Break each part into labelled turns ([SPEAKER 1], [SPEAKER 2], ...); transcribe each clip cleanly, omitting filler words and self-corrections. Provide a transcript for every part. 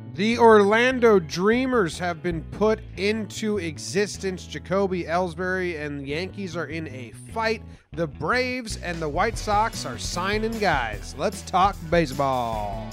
[SPEAKER 1] The Orlando Dreamers have been put into existence. Jacoby Ellsbury and the Yankees are in a fight. The Braves and the White Sox are signing guys. Let's talk baseball.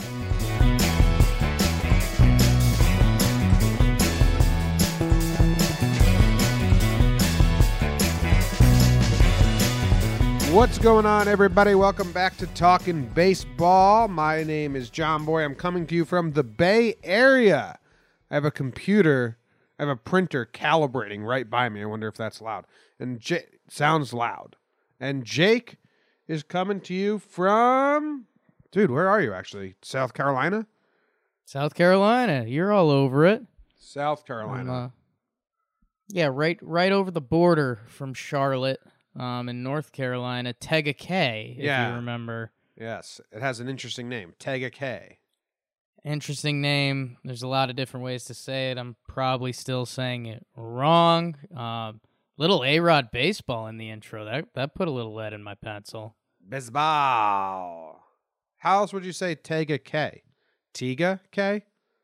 [SPEAKER 1] What's going on, everybody? Welcome back to Talking Baseball. My name is John Boy. I'm coming to you from the Bay Area. I have a printer calibrating right by me. I wonder if that's loud. And sounds loud. And Jake is coming to you from... Dude, where are you, actually? South Carolina?
[SPEAKER 2] South Carolina. You're all over it.
[SPEAKER 1] South Carolina.
[SPEAKER 2] Yeah, right over the border from Charlotte. In North Carolina, Tegakay, if you remember.
[SPEAKER 1] Yes, it has an interesting name, Tegakay.
[SPEAKER 2] Interesting name. There's a lot of different ways to say it. I'm probably still saying it wrong. Little A-Rod baseball in the intro. That put a little lead in my pencil.
[SPEAKER 1] Baseball. How else would you say Tegakay? Tegakay?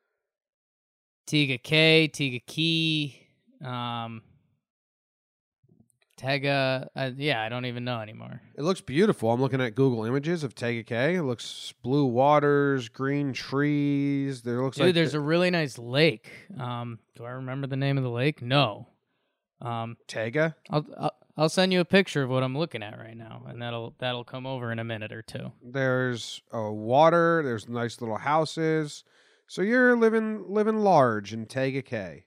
[SPEAKER 2] Tegakay, Tegakey, Tega, I don't even know anymore.
[SPEAKER 1] It looks beautiful. I'm looking at Google images of Tegakay. It looks blue waters, green trees.
[SPEAKER 2] There's a really nice lake. Do I remember the name of the lake? No.
[SPEAKER 1] Tega?
[SPEAKER 2] I'll send you a picture of what I'm looking at right now, and that'll come over in a minute or two.
[SPEAKER 1] There's water. There's nice little houses. So you're living large in Tegakay.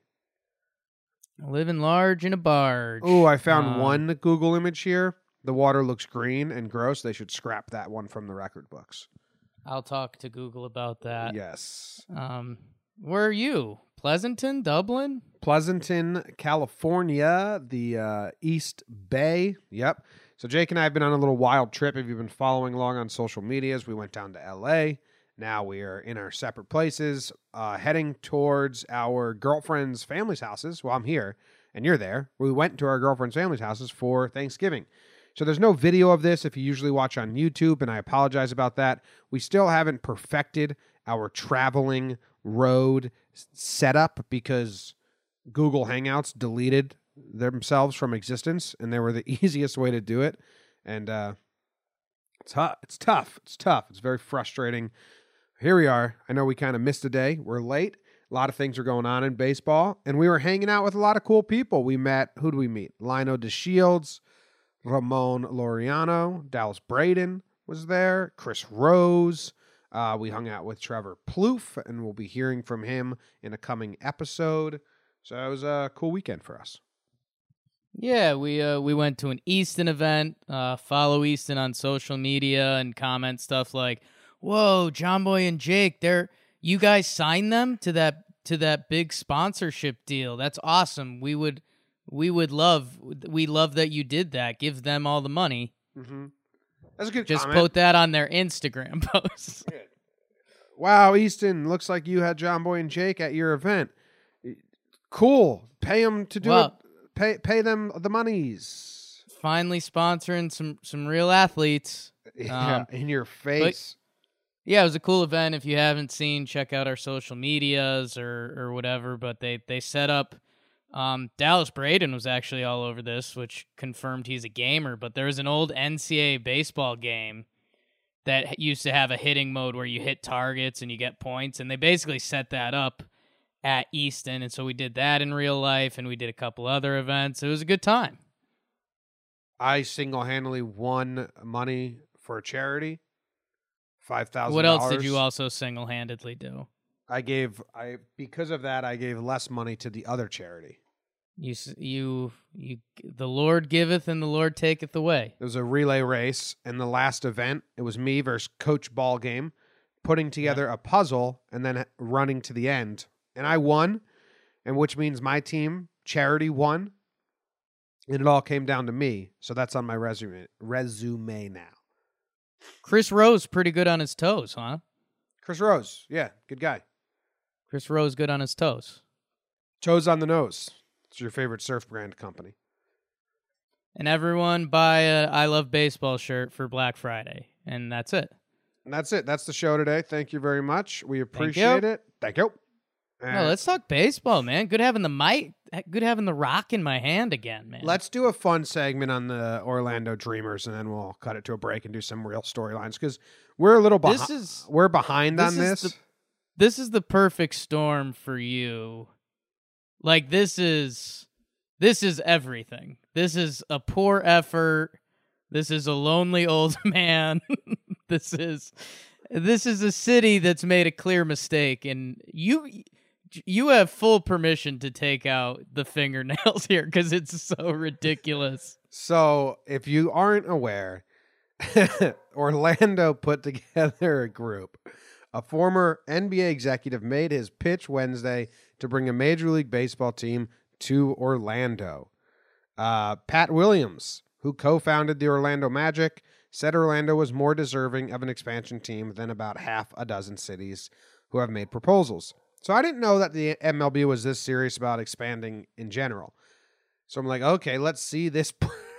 [SPEAKER 2] Living large in a barge.
[SPEAKER 1] Oh, I found one Google image here. The water looks green and gross. They should scrap that one from the record books.
[SPEAKER 2] I'll talk to Google about that.
[SPEAKER 1] Yes.
[SPEAKER 2] Where are you? Pleasanton, Dublin?
[SPEAKER 1] Pleasanton, California, the East Bay. Yep. So Jake and I have been on a little wild trip. If you've been following along on social medias, we went down to L.A., now we are in our separate places, heading towards our girlfriends' families' houses. Well, I'm here, and you're there. We went to our girlfriends' families' houses for Thanksgiving. So there's no video of this if you usually watch on YouTube, and I apologize about that. We still haven't perfected our traveling road setup because Google Hangouts deleted themselves from existence, and they were the easiest way to do it. And it's tough. It's very frustrating. Here we are. I know we kind of missed a day. We're late. A lot of things are going on in baseball. And we were hanging out with a lot of cool people. We met, who did we meet? Lino DeShields, Ramon Laureano, Dallas Braden was there, Chris Rose. We hung out with Trevor Plouffe, and we'll be hearing from him in a coming episode. So it was a cool weekend for us.
[SPEAKER 2] Yeah, we went to an Easton event. Follow Easton on social media and comment stuff like, "Whoa, John Boy and Jake, you guys signed them to that big sponsorship deal. That's awesome. We love that you did that. Give them all the money."
[SPEAKER 1] Mm-hmm. That's a good
[SPEAKER 2] Just
[SPEAKER 1] comment.
[SPEAKER 2] put that on their Instagram post.
[SPEAKER 1] Wow, Easton, looks like you had John Boy and Jake at your event. Cool. Pay them to do it. Pay them the monies.
[SPEAKER 2] Finally sponsoring some real athletes.
[SPEAKER 1] Yeah, in your face.
[SPEAKER 2] Yeah, it was a cool event. If you haven't seen, check out our social medias or whatever. But they set up. Dallas Braden was actually all over this, which confirmed he's a gamer. But there was an old NCAA baseball game that used to have a hitting mode where you hit targets and you get points, and they basically set that up at Easton, and so we did that in real life, and we did a couple other events. It was a good time.
[SPEAKER 1] I single-handedly won money for a charity, $5,000.
[SPEAKER 2] What else did you also single-handedly do?
[SPEAKER 1] Because of that, I gave less money to the other charity.
[SPEAKER 2] You, the Lord giveth and the Lord taketh away.
[SPEAKER 1] It was a relay race, and the last event, it was me versus Coach Ballgame, putting together a puzzle and then running to the end. And I won, and which means my team, charity, won. And it all came down to me. So that's on my resume now.
[SPEAKER 2] Chris Rose, pretty good on his toes, huh?
[SPEAKER 1] Chris Rose, yeah, good guy.
[SPEAKER 2] Chris Rose, good on his toes.
[SPEAKER 1] Toes on the nose. It's your favorite surf brand company.
[SPEAKER 2] And everyone buy a I Love Baseball shirt for Black Friday. And that's it.
[SPEAKER 1] And that's it. That's the show today. Thank you very much. We appreciate it. Thank you.
[SPEAKER 2] No, let's talk baseball, man. Good having the mic. Good having the rock in my hand again, man.
[SPEAKER 1] Let's do a fun segment on the Orlando Dreamers, and then we'll cut it to a break and do some real storylines because we're a little behind. We're behind on this.
[SPEAKER 2] This is the perfect storm for you. Like this is everything. This is a poor effort. This is a lonely old man. This is a city that's made a clear mistake, and you have full permission to take out the fingernails here because it's so ridiculous.
[SPEAKER 1] So, if you aren't aware, Orlando put together a group. A former NBA executive made his pitch Wednesday to bring a Major League Baseball team to Orlando. Pat Williams, who co-founded the Orlando Magic, said Orlando was more deserving of an expansion team than about half a dozen cities who have made proposals. So I didn't know that the MLB was this serious about expanding in general. So I'm like, okay, let's see this.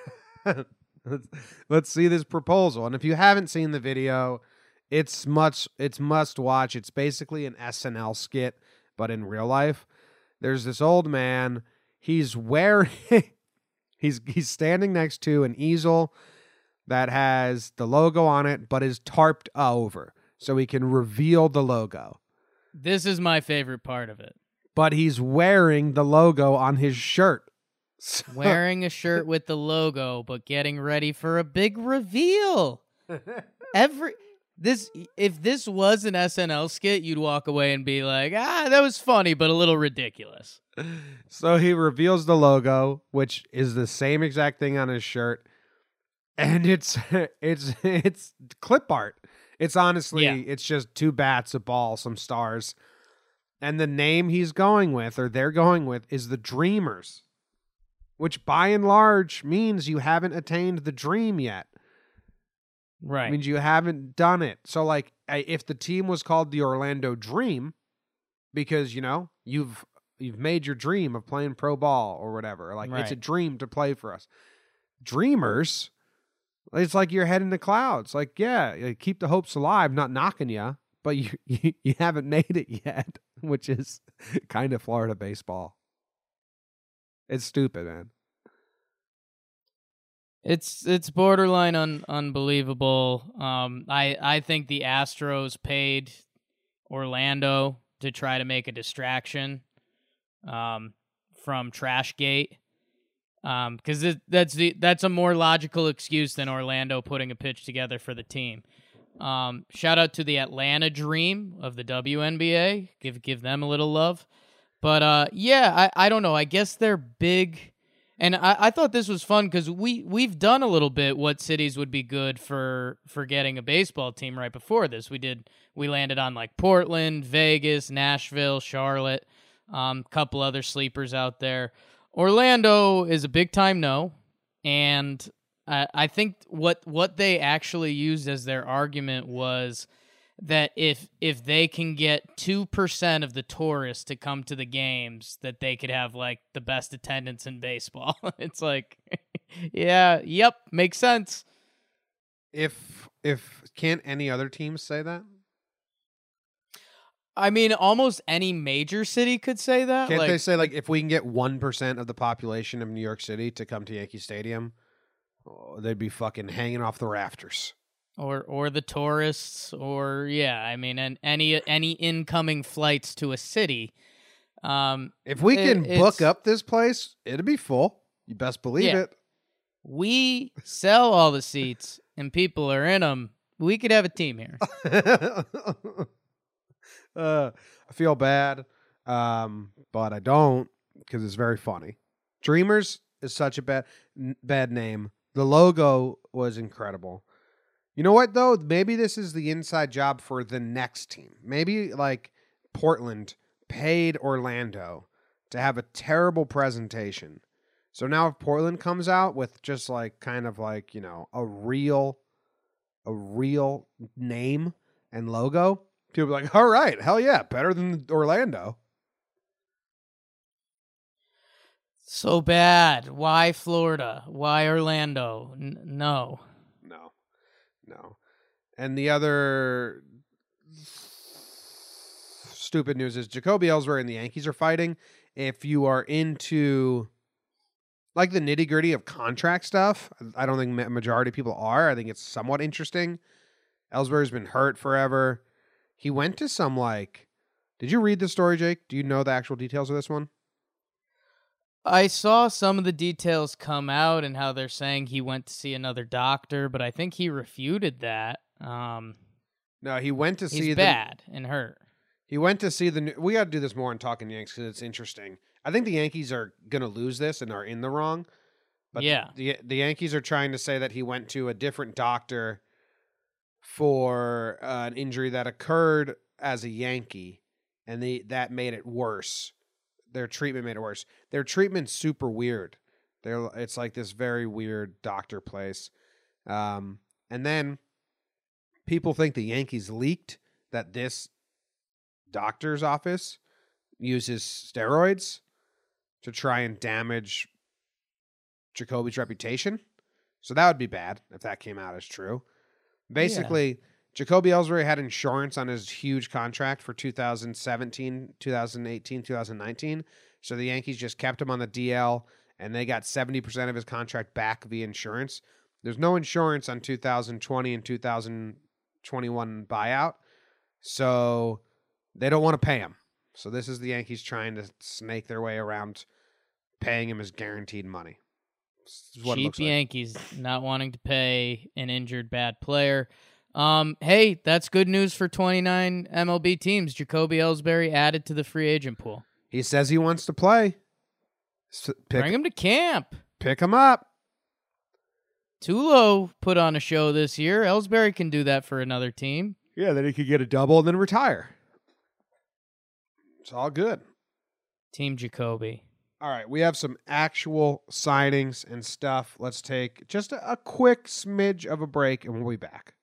[SPEAKER 1] let's see this proposal. And if you haven't seen the video, it's must watch. It's basically an SNL skit, but in real life. There's this old man. He's wearing. he's standing next to an easel that has the logo on it, but is tarped over, so he can reveal the logo.
[SPEAKER 2] This is my favorite part of it.
[SPEAKER 1] But he's wearing the logo on his shirt.
[SPEAKER 2] Wearing a shirt with the logo, but getting ready for a big reveal. If this was an SNL skit, you'd walk away and be like, that was funny, but a little ridiculous.
[SPEAKER 1] So he reveals the logo, which is the same exact thing on his shirt. And it's clip art. It's honestly, It's just two bats, a ball, some stars. And the name he's going with, or they're going with, is the Dreamers, which by and large means you haven't attained the dream yet.
[SPEAKER 2] Right.
[SPEAKER 1] It means you haven't done it. So, like, if the team was called the Orlando Dream, because, you've made your dream of playing pro ball or whatever. Like, It's a dream to play for us. Dreamers... It's like you're heading to clouds. Like, keep the hopes alive, not knocking you, but you haven't made it yet, which is kind of Florida baseball. It's stupid, man.
[SPEAKER 2] It's borderline unbelievable. I think the Astros paid Orlando to try to make a distraction from Trashgate. Because that's a more logical excuse than Orlando putting a pitch together for the team. Shout out to the Atlanta Dream of the WNBA. Give them a little love. But I don't know. I guess they're big, and I thought this was fun because we've done a little bit what cities would be good for getting a baseball team right before this. We landed on like Portland, Vegas, Nashville, Charlotte, couple other sleepers out there. Orlando is a big time no, and I think what they actually used as their argument was that if they can get 2% of the tourists to come to the games, that they could have like the best attendance in baseball. It's like, makes sense.
[SPEAKER 1] If can't any other teams say that?
[SPEAKER 2] I mean, almost any major city could say that.
[SPEAKER 1] Can't they say, like, if we can get 1% of the population of New York City to come to Yankee Stadium, they'd be fucking hanging off the rafters.
[SPEAKER 2] Or the tourists, and any incoming flights to a city.
[SPEAKER 1] If we can book up this place, it'll be full. You best believe it.
[SPEAKER 2] We sell all the seats and people are in them. We could have a team here.
[SPEAKER 1] I feel bad, but I don't because it's very funny. Dreamers is such a bad name. The logo was incredible. You know what, though? Maybe this is the inside job for the next team. Maybe, like, Portland paid Orlando to have a terrible presentation. So now if Portland comes out with just, like, kind of like, a real name and logo, people be like, all right, hell yeah, better than Orlando.
[SPEAKER 2] So bad. Why Florida? Why Orlando? No.
[SPEAKER 1] And the other stupid news is Jacoby Ellsbury and the Yankees are fighting. If you are into like the nitty gritty of contract stuff, I don't think majority of people are. I think it's somewhat interesting. Ellsbury's been hurt forever. He went to some did you read the story, Jake? Do you know the actual details of this one?
[SPEAKER 2] I saw some of the details come out and how they're saying he went to see another doctor, but I think he refuted that.
[SPEAKER 1] No, he went to see
[SPEAKER 2] he's bad and hurt.
[SPEAKER 1] He went to see we got to do this more in Talking Yanks because it's interesting. I think the Yankees are going to lose this and are in the wrong. But
[SPEAKER 2] yeah.
[SPEAKER 1] The Yankees are trying to say that he went to a different doctor for an injury that occurred as a Yankee, and that made it worse. Their treatment made it worse. Their treatment's super weird. It's like this very weird doctor place. And then people think the Yankees leaked that this doctor's office uses steroids to try and damage Jacoby's reputation. So that would be bad if that came out as true. Basically, Jacoby Ellsbury had insurance on his huge contract for 2017, 2018, 2019. So the Yankees just kept him on the DL, and they got 70% of his contract back via insurance. There's no insurance on 2020 and 2021 buyout. So they don't want to pay him. So this is the Yankees trying to snake their way around paying him his guaranteed money.
[SPEAKER 2] Cheap Yankees not wanting to pay an injured bad player. Hey, that's good news for 29 MLB teams. Jacoby Ellsbury added to the free agent pool.
[SPEAKER 1] He says he wants to play.
[SPEAKER 2] Bring him to camp.
[SPEAKER 1] Pick him up.
[SPEAKER 2] Tulo put on a show this year. Ellsbury can do that for another team.
[SPEAKER 1] Yeah, then he could get a double and then retire. It's all good.
[SPEAKER 2] Team Jacoby.
[SPEAKER 1] All right, we have some actual signings and stuff. Let's take just a quick smidge of a break, and we'll be back.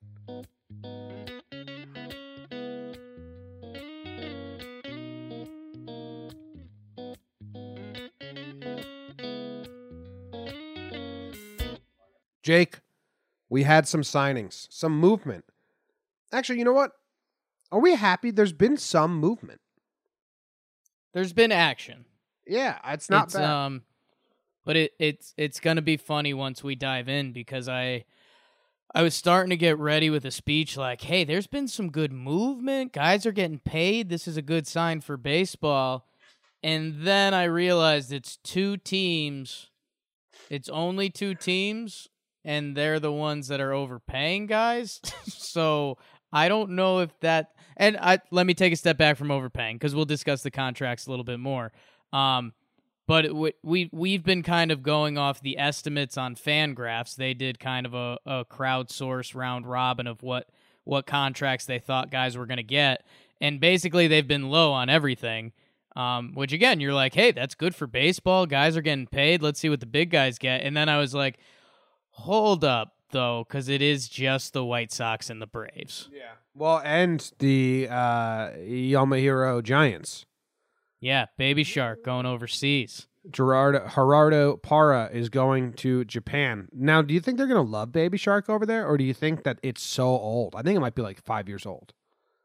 [SPEAKER 1] Jake, we had some signings, some movement. Actually, you know what? Are we happy? There's been some movement.
[SPEAKER 2] There's been action.
[SPEAKER 1] Yeah, it's not bad.
[SPEAKER 2] But it's gonna be funny once we dive in because I was starting to get ready with a speech like, hey, there's been some good movement. Guys are getting paid. This is a good sign for baseball. And then I realized it's two teams. It's only two teams, and they're the ones that are overpaying guys. So I don't know if that... And let me take a step back from overpaying because we'll discuss the contracts a little bit more. But we've been kind of going off the estimates on Fangraphs. They did kind of a crowdsource round robin of what contracts they thought guys were going to get. And basically they've been low on everything, which again, you're like, hey, that's good for baseball. Guys are getting paid. Let's see what the big guys get. And then I was like, hold up, though, because it is just the White Sox and the Braves.
[SPEAKER 1] Yeah. Well, and the Yamahiro Giants.
[SPEAKER 2] Yeah, Baby Shark going overseas.
[SPEAKER 1] Gerardo Parra is going to Japan. Now, do you think they're going to love Baby Shark over there, or do you think that it's so old? I think it might be like 5 years old.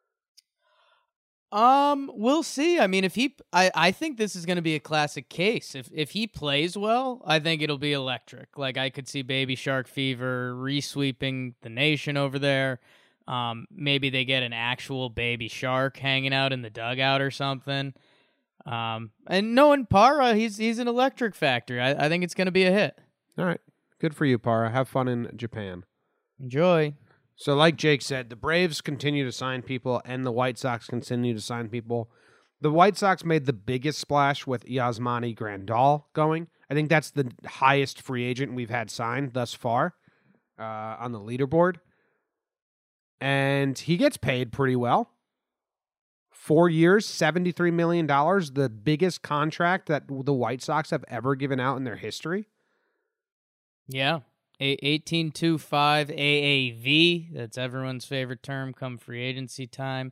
[SPEAKER 2] We'll see. I mean, I think this is going to be a classic case. If he plays well, I think it'll be electric. Like I could see Baby Shark Fever resweeping the nation over there. Maybe they get an actual baby shark hanging out in the dugout or something. And knowing Parra, he's an electric factor. I think it's going to be a hit.
[SPEAKER 1] All right. Good for you, Parra. Have fun in Japan.
[SPEAKER 2] Enjoy.
[SPEAKER 1] So like Jake said, the Braves continue to sign people and the White Sox continue to sign people. The White Sox made the biggest splash with Yasmani Grandal going. I think that's the highest free agent we've had signed thus far on the leaderboard. And he gets paid pretty well. 4 years, $73 million, the biggest contract that the White Sox have ever given out in their history.
[SPEAKER 2] Yeah. 18.25 AAV. That's everyone's favorite term come free agency time.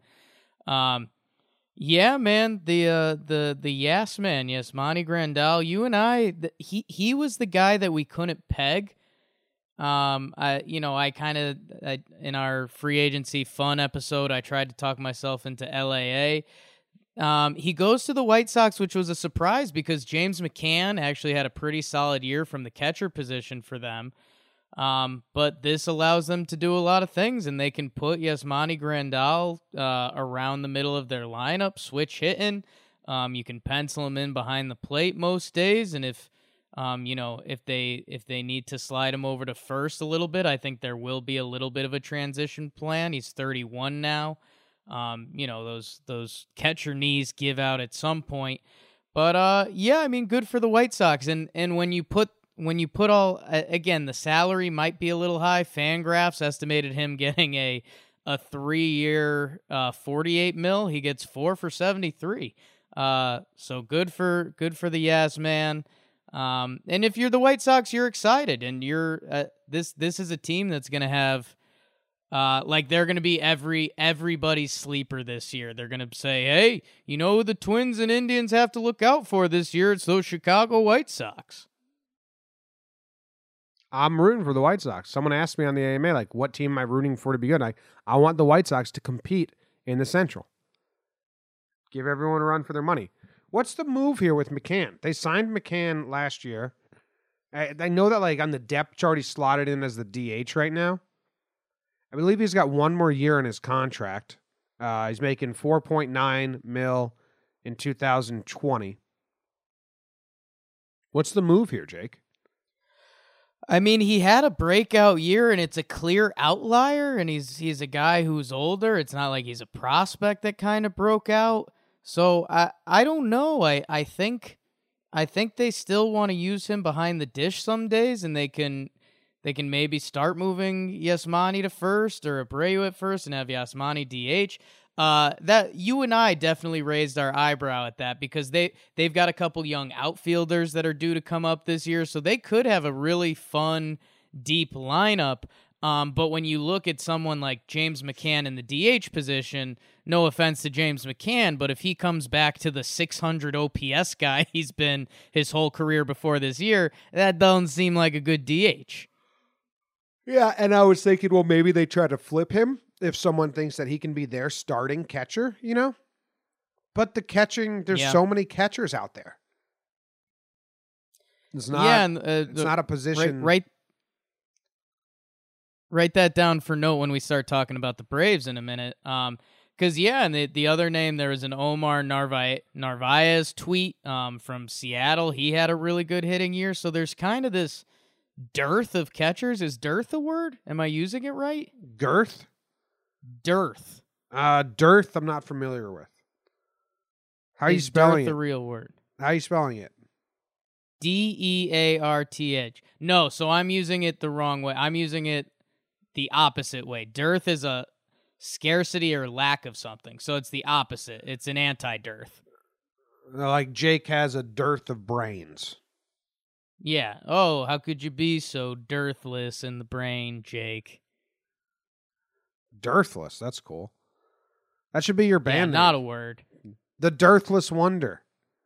[SPEAKER 2] Yeah, man, the Yas man, Yasmani Grandal, you and I, he was the guy that we couldn't peg. I kind of in our free agency fun episode, I tried to talk myself into LAA. He goes to the White Sox, which was a surprise because James McCann actually had a pretty solid year from the catcher position for them. But this allows them to do a lot of things, and they can put Yasmani Grandal around the middle of their lineup, switch hitting. You can pencil him in behind the plate most days, and if they need to slide him over to first a little bit, I think there will be a little bit of a transition plan. He's 31 now. Those catcher knees give out at some point. But good for the White Sox. And when you put all again, the salary might be a little high. Fangraphs estimated him getting a 3-year $48 million. He gets 4 for $73. So good for the Yas man. And if you're the White Sox, you're excited, and you're this is a team that's going to have they're going to be everybody's sleeper this year. They're going to say, hey, who the Twins and Indians have to look out for this year? It's those Chicago White Sox.
[SPEAKER 1] I'm rooting for the White Sox. Someone asked me on the AMA, like, what team am I rooting for to be good? I want the White Sox to compete in the Central. Give everyone a run for their money. What's the move here with McCann? They signed McCann last year. I know that, like, on the depth chart, he's slotted in as the DH right now. I believe he's got one more year in his contract. He's making $4.9 million in 2020. What's the move here, Jake?
[SPEAKER 2] I mean, he had a breakout year, and it's a clear outlier, and he's a guy who's older. It's not like he's a prospect that kind of broke out. So I don't know. I think they still want to use him behind the dish some days, and they can maybe start moving Yasmani to first or Abreu at first and have Yasmani DH. That you and I definitely raised our eyebrow at that because they've got a couple young outfielders that are due to come up this year, so they could have a really fun, deep lineup. But when you look at someone like James McCann in the DH position, no offense to James McCann, but if he comes back to the 600 OPS guy he's been his whole career before this year, that doesn't seem like a good DH.
[SPEAKER 1] Yeah, and I was thinking, well, maybe they try to flip him if someone thinks that he can be their starting catcher, But the catching, there's so many catchers out there. It's not. It's not a position.
[SPEAKER 2] Write that down for note when we start talking about the Braves in a minute. Because and the other name, there was an Omar Narvaez tweet from Seattle. He had a really good hitting year. So there's kind of this dearth of catchers. Is dearth a word? Am I using it right?
[SPEAKER 1] Girth?
[SPEAKER 2] Dearth.
[SPEAKER 1] Dearth, I'm not familiar with. How are you spelling
[SPEAKER 2] it?
[SPEAKER 1] The
[SPEAKER 2] real word.
[SPEAKER 1] How are you spelling it?
[SPEAKER 2] Dearth. No, so I'm using it the wrong way. I'm using it the opposite way. Dearth is a scarcity or lack of something. So it's the opposite. It's an anti-dearth.
[SPEAKER 1] Like Jake has a dearth of brains.
[SPEAKER 2] Yeah. Oh, how could you be so dearthless in the brain, Jake?
[SPEAKER 1] Dearthless. That's cool. That should be your band name.
[SPEAKER 2] Not a word.
[SPEAKER 1] The Dearthless Wonder.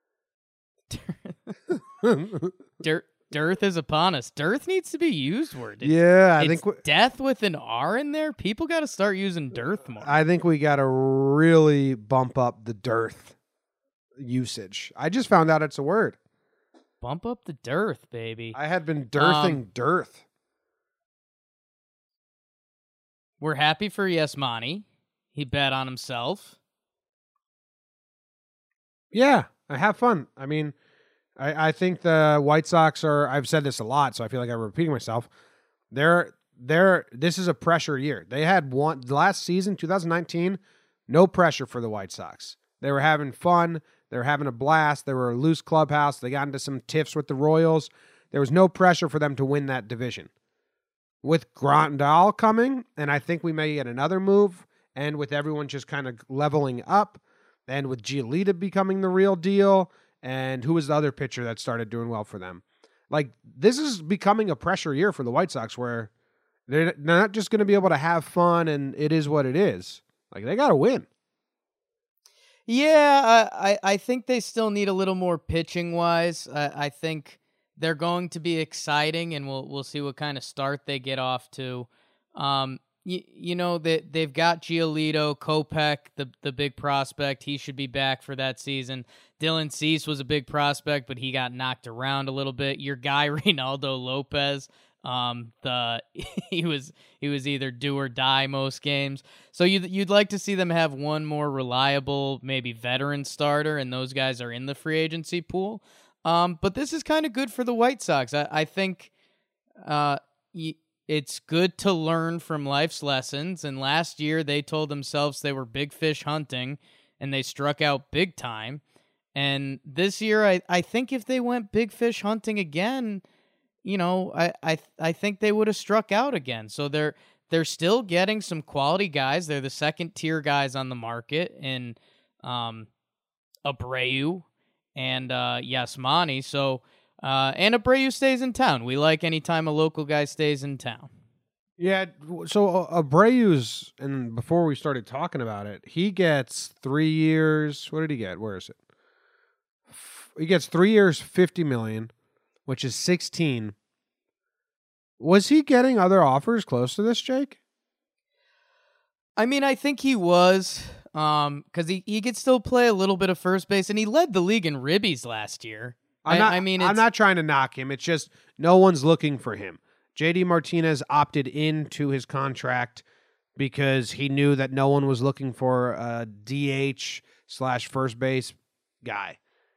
[SPEAKER 2] Dearth is upon us. Dearth needs to be used word.
[SPEAKER 1] I think
[SPEAKER 2] death with an R in there. People got to start using dearth more.
[SPEAKER 1] I think we got to really bump up the dearth usage. I just found out it's a word.
[SPEAKER 2] Bump up the dearth, baby.
[SPEAKER 1] I had been dearthing dearth.
[SPEAKER 2] We're happy for Yasmani. He bet on himself.
[SPEAKER 1] Yeah, I have fun. I mean, I think the White Sox are, I've said this a lot, so I feel like I'm repeating myself. This is a pressure year. They had last season, 2019, no pressure for the White Sox. They were having fun. They were having a blast. They were a loose clubhouse. They got into some tiffs with the Royals. There was no pressure for them to win that division. With Grandal coming, and I think we may get another move, and with everyone just kind of leveling up, and with Giolita becoming the real deal, and who was the other pitcher that started doing well for them? Like, this is becoming a pressure year for the White Sox where they're not just going to be able to have fun and it is what it is. Like, they got to win.
[SPEAKER 2] Yeah, I think they still need a little more pitching-wise. I think they're going to be exciting, and we'll see what kind of start they get off to. you know that they've got Giolito, Kopech, the big prospect. He should be back for that season. Dylan Cease was a big prospect, but he got knocked around a little bit. Your guy Reynaldo Lopez, he was either do or die most games. So you'd like to see them have one more reliable, maybe veteran starter, and those guys are in the free agency pool. But this is kind of good for the White Sox. I think it's good to learn from life's lessons. And last year they told themselves they were big fish hunting, and they struck out big time. And this year, I think if they went big fish hunting again, you know, I think they would have struck out again. So they're still getting some quality guys. They're the second tier guys on the market in Abreu and Yasmani. So and Abreu stays in town. We like any time a local guy stays in town.
[SPEAKER 1] Yeah, so Abreu's, and before we started talking about it, he gets 3 years. What did he get? Where is it? He gets 3 years, $50 million, which is 16. Was he getting other offers close to this, Jake?
[SPEAKER 2] I mean, I think he was, because he could still play a little bit of first base, and he led the league in ribbies last year.
[SPEAKER 1] I'm not trying to knock him. It's just no one's looking for him. JD Martinez opted into his contract because he knew that no one was looking for a DH/first base guy.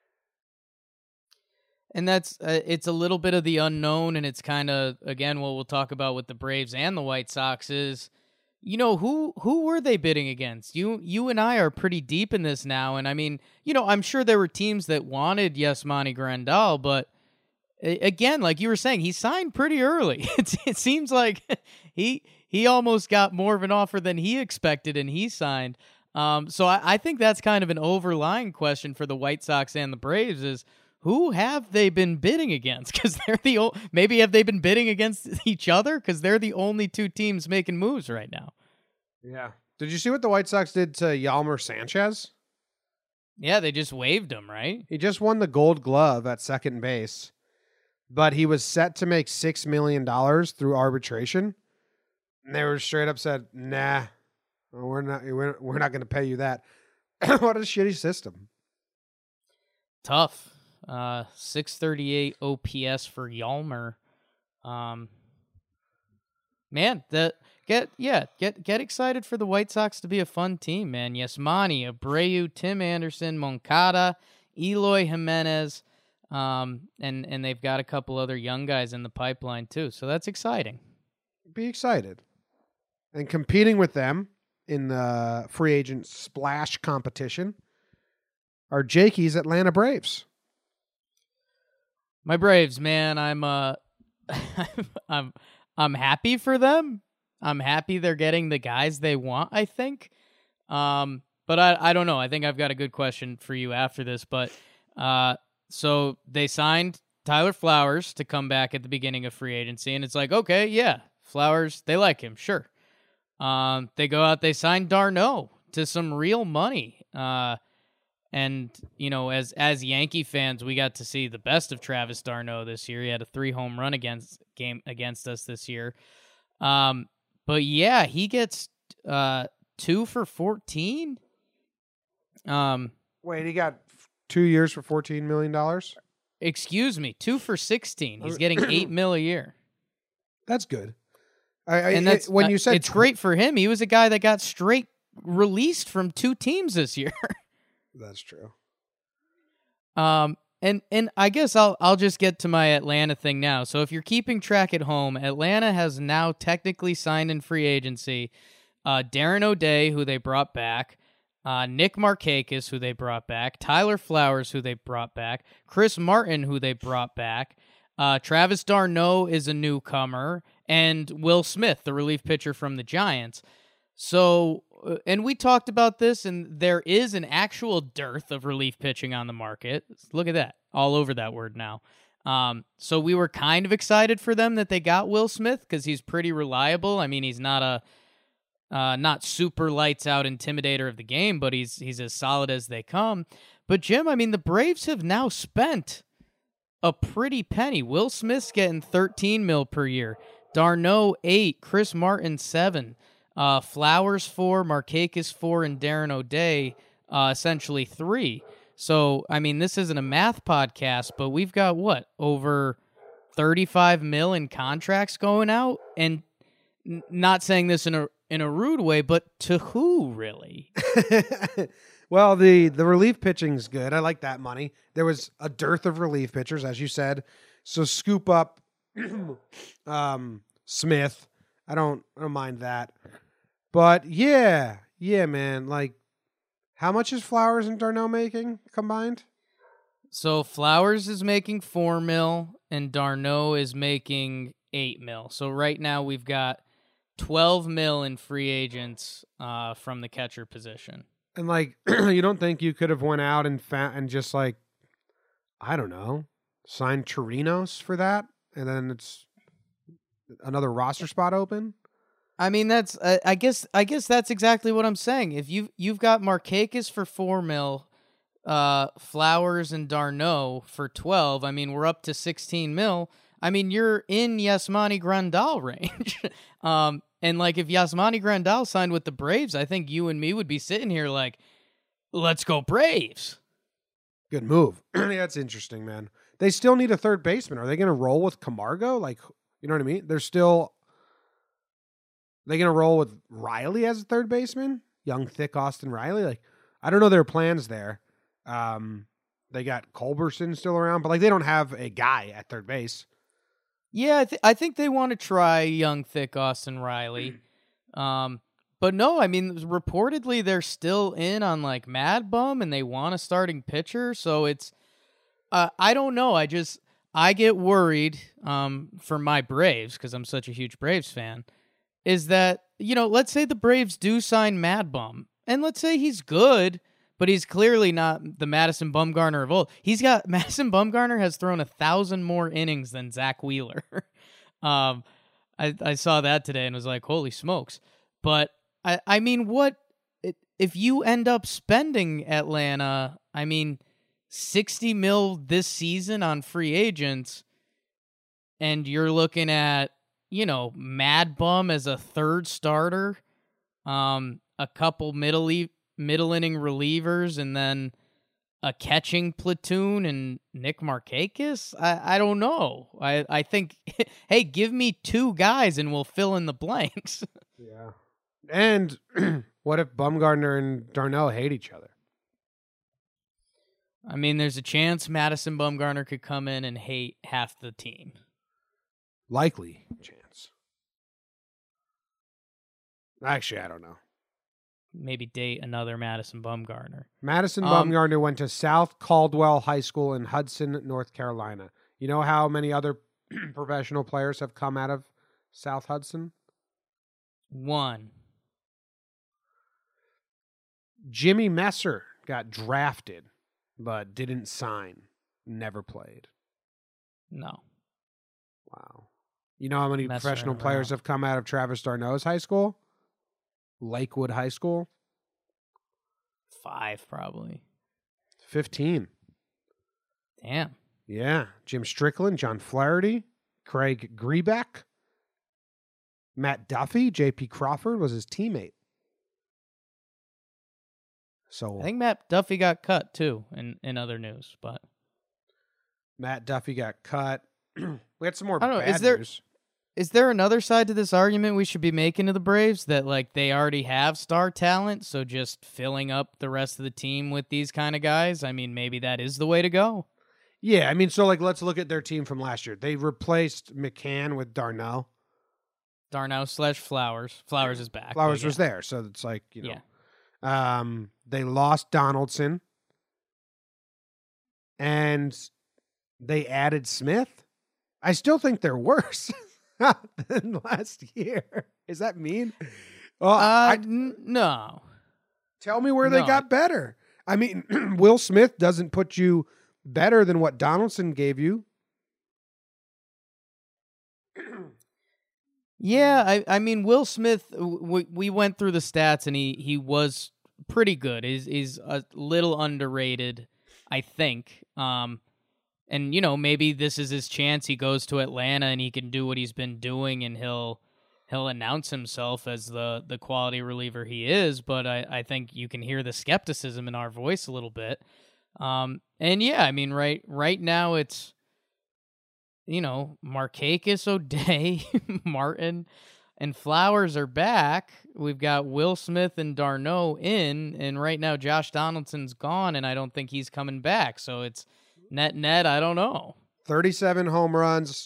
[SPEAKER 2] And that's it's a little bit of the unknown, and it's kind of, again, what we'll talk about with the Braves and the White Sox is, you know, who were they bidding against? You and I are pretty deep in this now, and I mean, you know, I'm sure there were teams that wanted Yasmani Grandal, but again, like you were saying, he signed pretty early. It seems like he almost got more of an offer than he expected, and he signed. So I think that's kind of an overlying question for the White Sox and the Braves is, who have they been bidding against? Because they're maybe have they been bidding against each other? Because they're the only two teams making moves right now.
[SPEAKER 1] Yeah. Did you see what the White Sox did to Yalmer Sanchez?
[SPEAKER 2] Yeah, they just waived him, right?
[SPEAKER 1] He just won the Gold Glove at second base, but he was set to make $6 million through arbitration. And they were straight up said, "Nah, we're not going to pay you that." What a shitty system.
[SPEAKER 2] Tough. 638 OPS for Yalmer. Man, get excited for the White Sox to be a fun team, man. Yasmani, Abreu, Tim Anderson, Moncada, Eloy Jimenez, and they've got a couple other young guys in the pipeline too. So that's exciting.
[SPEAKER 1] Be excited. And competing with them in the free agent splash competition are Jakey's Atlanta Braves.
[SPEAKER 2] My Braves, man, I'm happy for them. I'm happy they're getting the guys they want, I think. But I don't know. I think I've got a good question for you after this. But so they signed Tyler Flowers to come back at the beginning of free agency, and it's like, okay, yeah, Flowers, they like him, sure. They go out, they signed d'Arnaud to some real money. And, you know, as Yankee fans, we got to see the best of Travis d'Arnaud this year. He had a 3-home run against us this year. But yeah, he gets 2 for $14.
[SPEAKER 1] Wait, he got 2 years for $14 million?
[SPEAKER 2] Excuse me, 2 for $16. He's getting $8 million a year.
[SPEAKER 1] That's good.
[SPEAKER 2] When you said it's great for him. He was a guy that got straight released from 2 teams this year.
[SPEAKER 1] That's true.
[SPEAKER 2] And I guess I'll just get to my Atlanta thing now. So if you're keeping track at home, Atlanta has now technically signed in free agency Darren O'Day, who they brought back, Nick Markakis, who they brought back, Tyler Flowers, who they brought back, Chris Martin, who they brought back, Travis d'Arnaud is a newcomer, and Will Smith, the relief pitcher from the Giants. So, and we talked about this, and there is an actual dearth of relief pitching on the market. Look at that. All over that word now. So we were kind of excited for them that they got Will Smith because he's pretty reliable. I mean, he's not not super lights out intimidator of the game, but he's as solid as they come. But Jim, I mean, the Braves have now spent a pretty penny. Will Smith's getting $13 million per year. d'Arnaud $8 million. Chris Martin $7 million. Flowers 4, Markakis 4, and Darren O'Day essentially 3. So, I mean, this isn't a math podcast, but we've got, what, over 35 mil in contracts going out? And not saying this in a rude way, but to who, really?
[SPEAKER 1] Well, the relief pitching's good. I like that money. There was a dearth of relief pitchers, as you said. So scoop up Smith. I don't mind that. But yeah, man. Like, how much is Flowers and Darno making combined?
[SPEAKER 2] So Flowers is making 4 mil and Darno is making 8 mil. So right now we've got 12 mil in free agents from the catcher position.
[SPEAKER 1] And like, you don't think you could have went out and just like, I don't know, signed Chirinos for that, and then it's another roster spot open?
[SPEAKER 2] I mean, that's I guess that's exactly what I'm saying. If you've got Markakis for 4 mil, Flowers and Darno for 12, I mean, we're up to 16 mil. I mean, you're in Yasmani Grandal range. And like if Yasmani Grandal signed with the Braves, I think you and me would be sitting here like, let's go Braves.
[SPEAKER 1] Good move. Yeah, that's interesting, man. They still need a third baseman. Are they going to roll with Camargo? Like, you know what I mean? They going to roll with Riley as a third baseman? Young, thick Austin Riley? Like, I don't know their plans there. They got Culberson still around, but like they don't have a guy at third base.
[SPEAKER 2] Yeah, I think they want to try young, thick Austin Riley. But no, I mean, reportedly they're still in on like Mad Bum and they want a starting pitcher. So it's, I don't know. I get worried for my Braves because I'm such a huge Braves fan. Is that, let's say the Braves do sign Mad Bum and let's say he's good, but he's clearly not the Madison Bumgarner of old. Madison Bumgarner has thrown 1,000 more innings than Zach Wheeler. I saw that today and was like, holy smokes. But I mean, if you end up spending Atlanta, I mean, 60 mil this season on free agents, and you're looking at, Mad Bum as a third starter, a couple middle inning relievers, and then a catching platoon and Nick Markakis? I don't know. I think, hey, give me 2 guys and we'll fill in the blanks.
[SPEAKER 1] Yeah. And what if Bumgarner and Darno hate each other?
[SPEAKER 2] I mean, there's a chance Madison Bumgarner could come in and hate half the team.
[SPEAKER 1] Likely chance. Actually, I don't know.
[SPEAKER 2] Maybe date another Madison Bumgarner.
[SPEAKER 1] Madison Bumgarner went to South Caldwell High School in Hudson, North Carolina. You know how many other professional players have come out of South Hudson?
[SPEAKER 2] 1.
[SPEAKER 1] Jimmy Messer got drafted, but didn't sign. Never played.
[SPEAKER 2] No.
[SPEAKER 1] Wow. You know how many
[SPEAKER 2] Messer
[SPEAKER 1] professional players have come out of Travis Darno's high school? Lakewood High School?
[SPEAKER 2] 5, probably.
[SPEAKER 1] 15.
[SPEAKER 2] Damn.
[SPEAKER 1] Yeah. Jim Strickland, John Flaherty, Craig Grebeck, Matt Duffy, J.P. Crawford was his teammate. So
[SPEAKER 2] I think Matt Duffy got cut, too, in other news. But
[SPEAKER 1] Matt Duffy got cut. We had some more
[SPEAKER 2] I don't know,
[SPEAKER 1] bad news.
[SPEAKER 2] Is there another side to this argument we should be making to the Braves that, like, they already have star talent, so just filling up the rest of the team with these kind of guys? I mean, maybe that is the way to go.
[SPEAKER 1] Yeah, I mean, so, like, let's look at their team from last year. They replaced McCann with Darno.
[SPEAKER 2] Darno/Flowers. Flowers is back.
[SPEAKER 1] Flowers was there, so it's like,
[SPEAKER 2] Yeah.
[SPEAKER 1] They lost Donaldson, and they added Smith. I still think they're worse than last year. Is that mean? Well,
[SPEAKER 2] no.
[SPEAKER 1] Tell me where they got better. I mean, Will Smith doesn't put you better than what Donaldson gave you.
[SPEAKER 2] Yeah, I mean, Will Smith, we went through the stats, and he was pretty good. He's a little underrated, I think. And, maybe this is his chance. He goes to Atlanta, and he can do what he's been doing, and he'll he'll announce himself as the quality reliever he is, but I think you can hear the skepticism in our voice a little bit. And yeah, I mean, right now it's, Markakis, O'Day, Martin, and Flowers are back. We've got Will Smith and d'Arnaud in, and right now Josh Donaldson's gone, and I don't think he's coming back. So it's net, I don't know.
[SPEAKER 1] 37 home runs,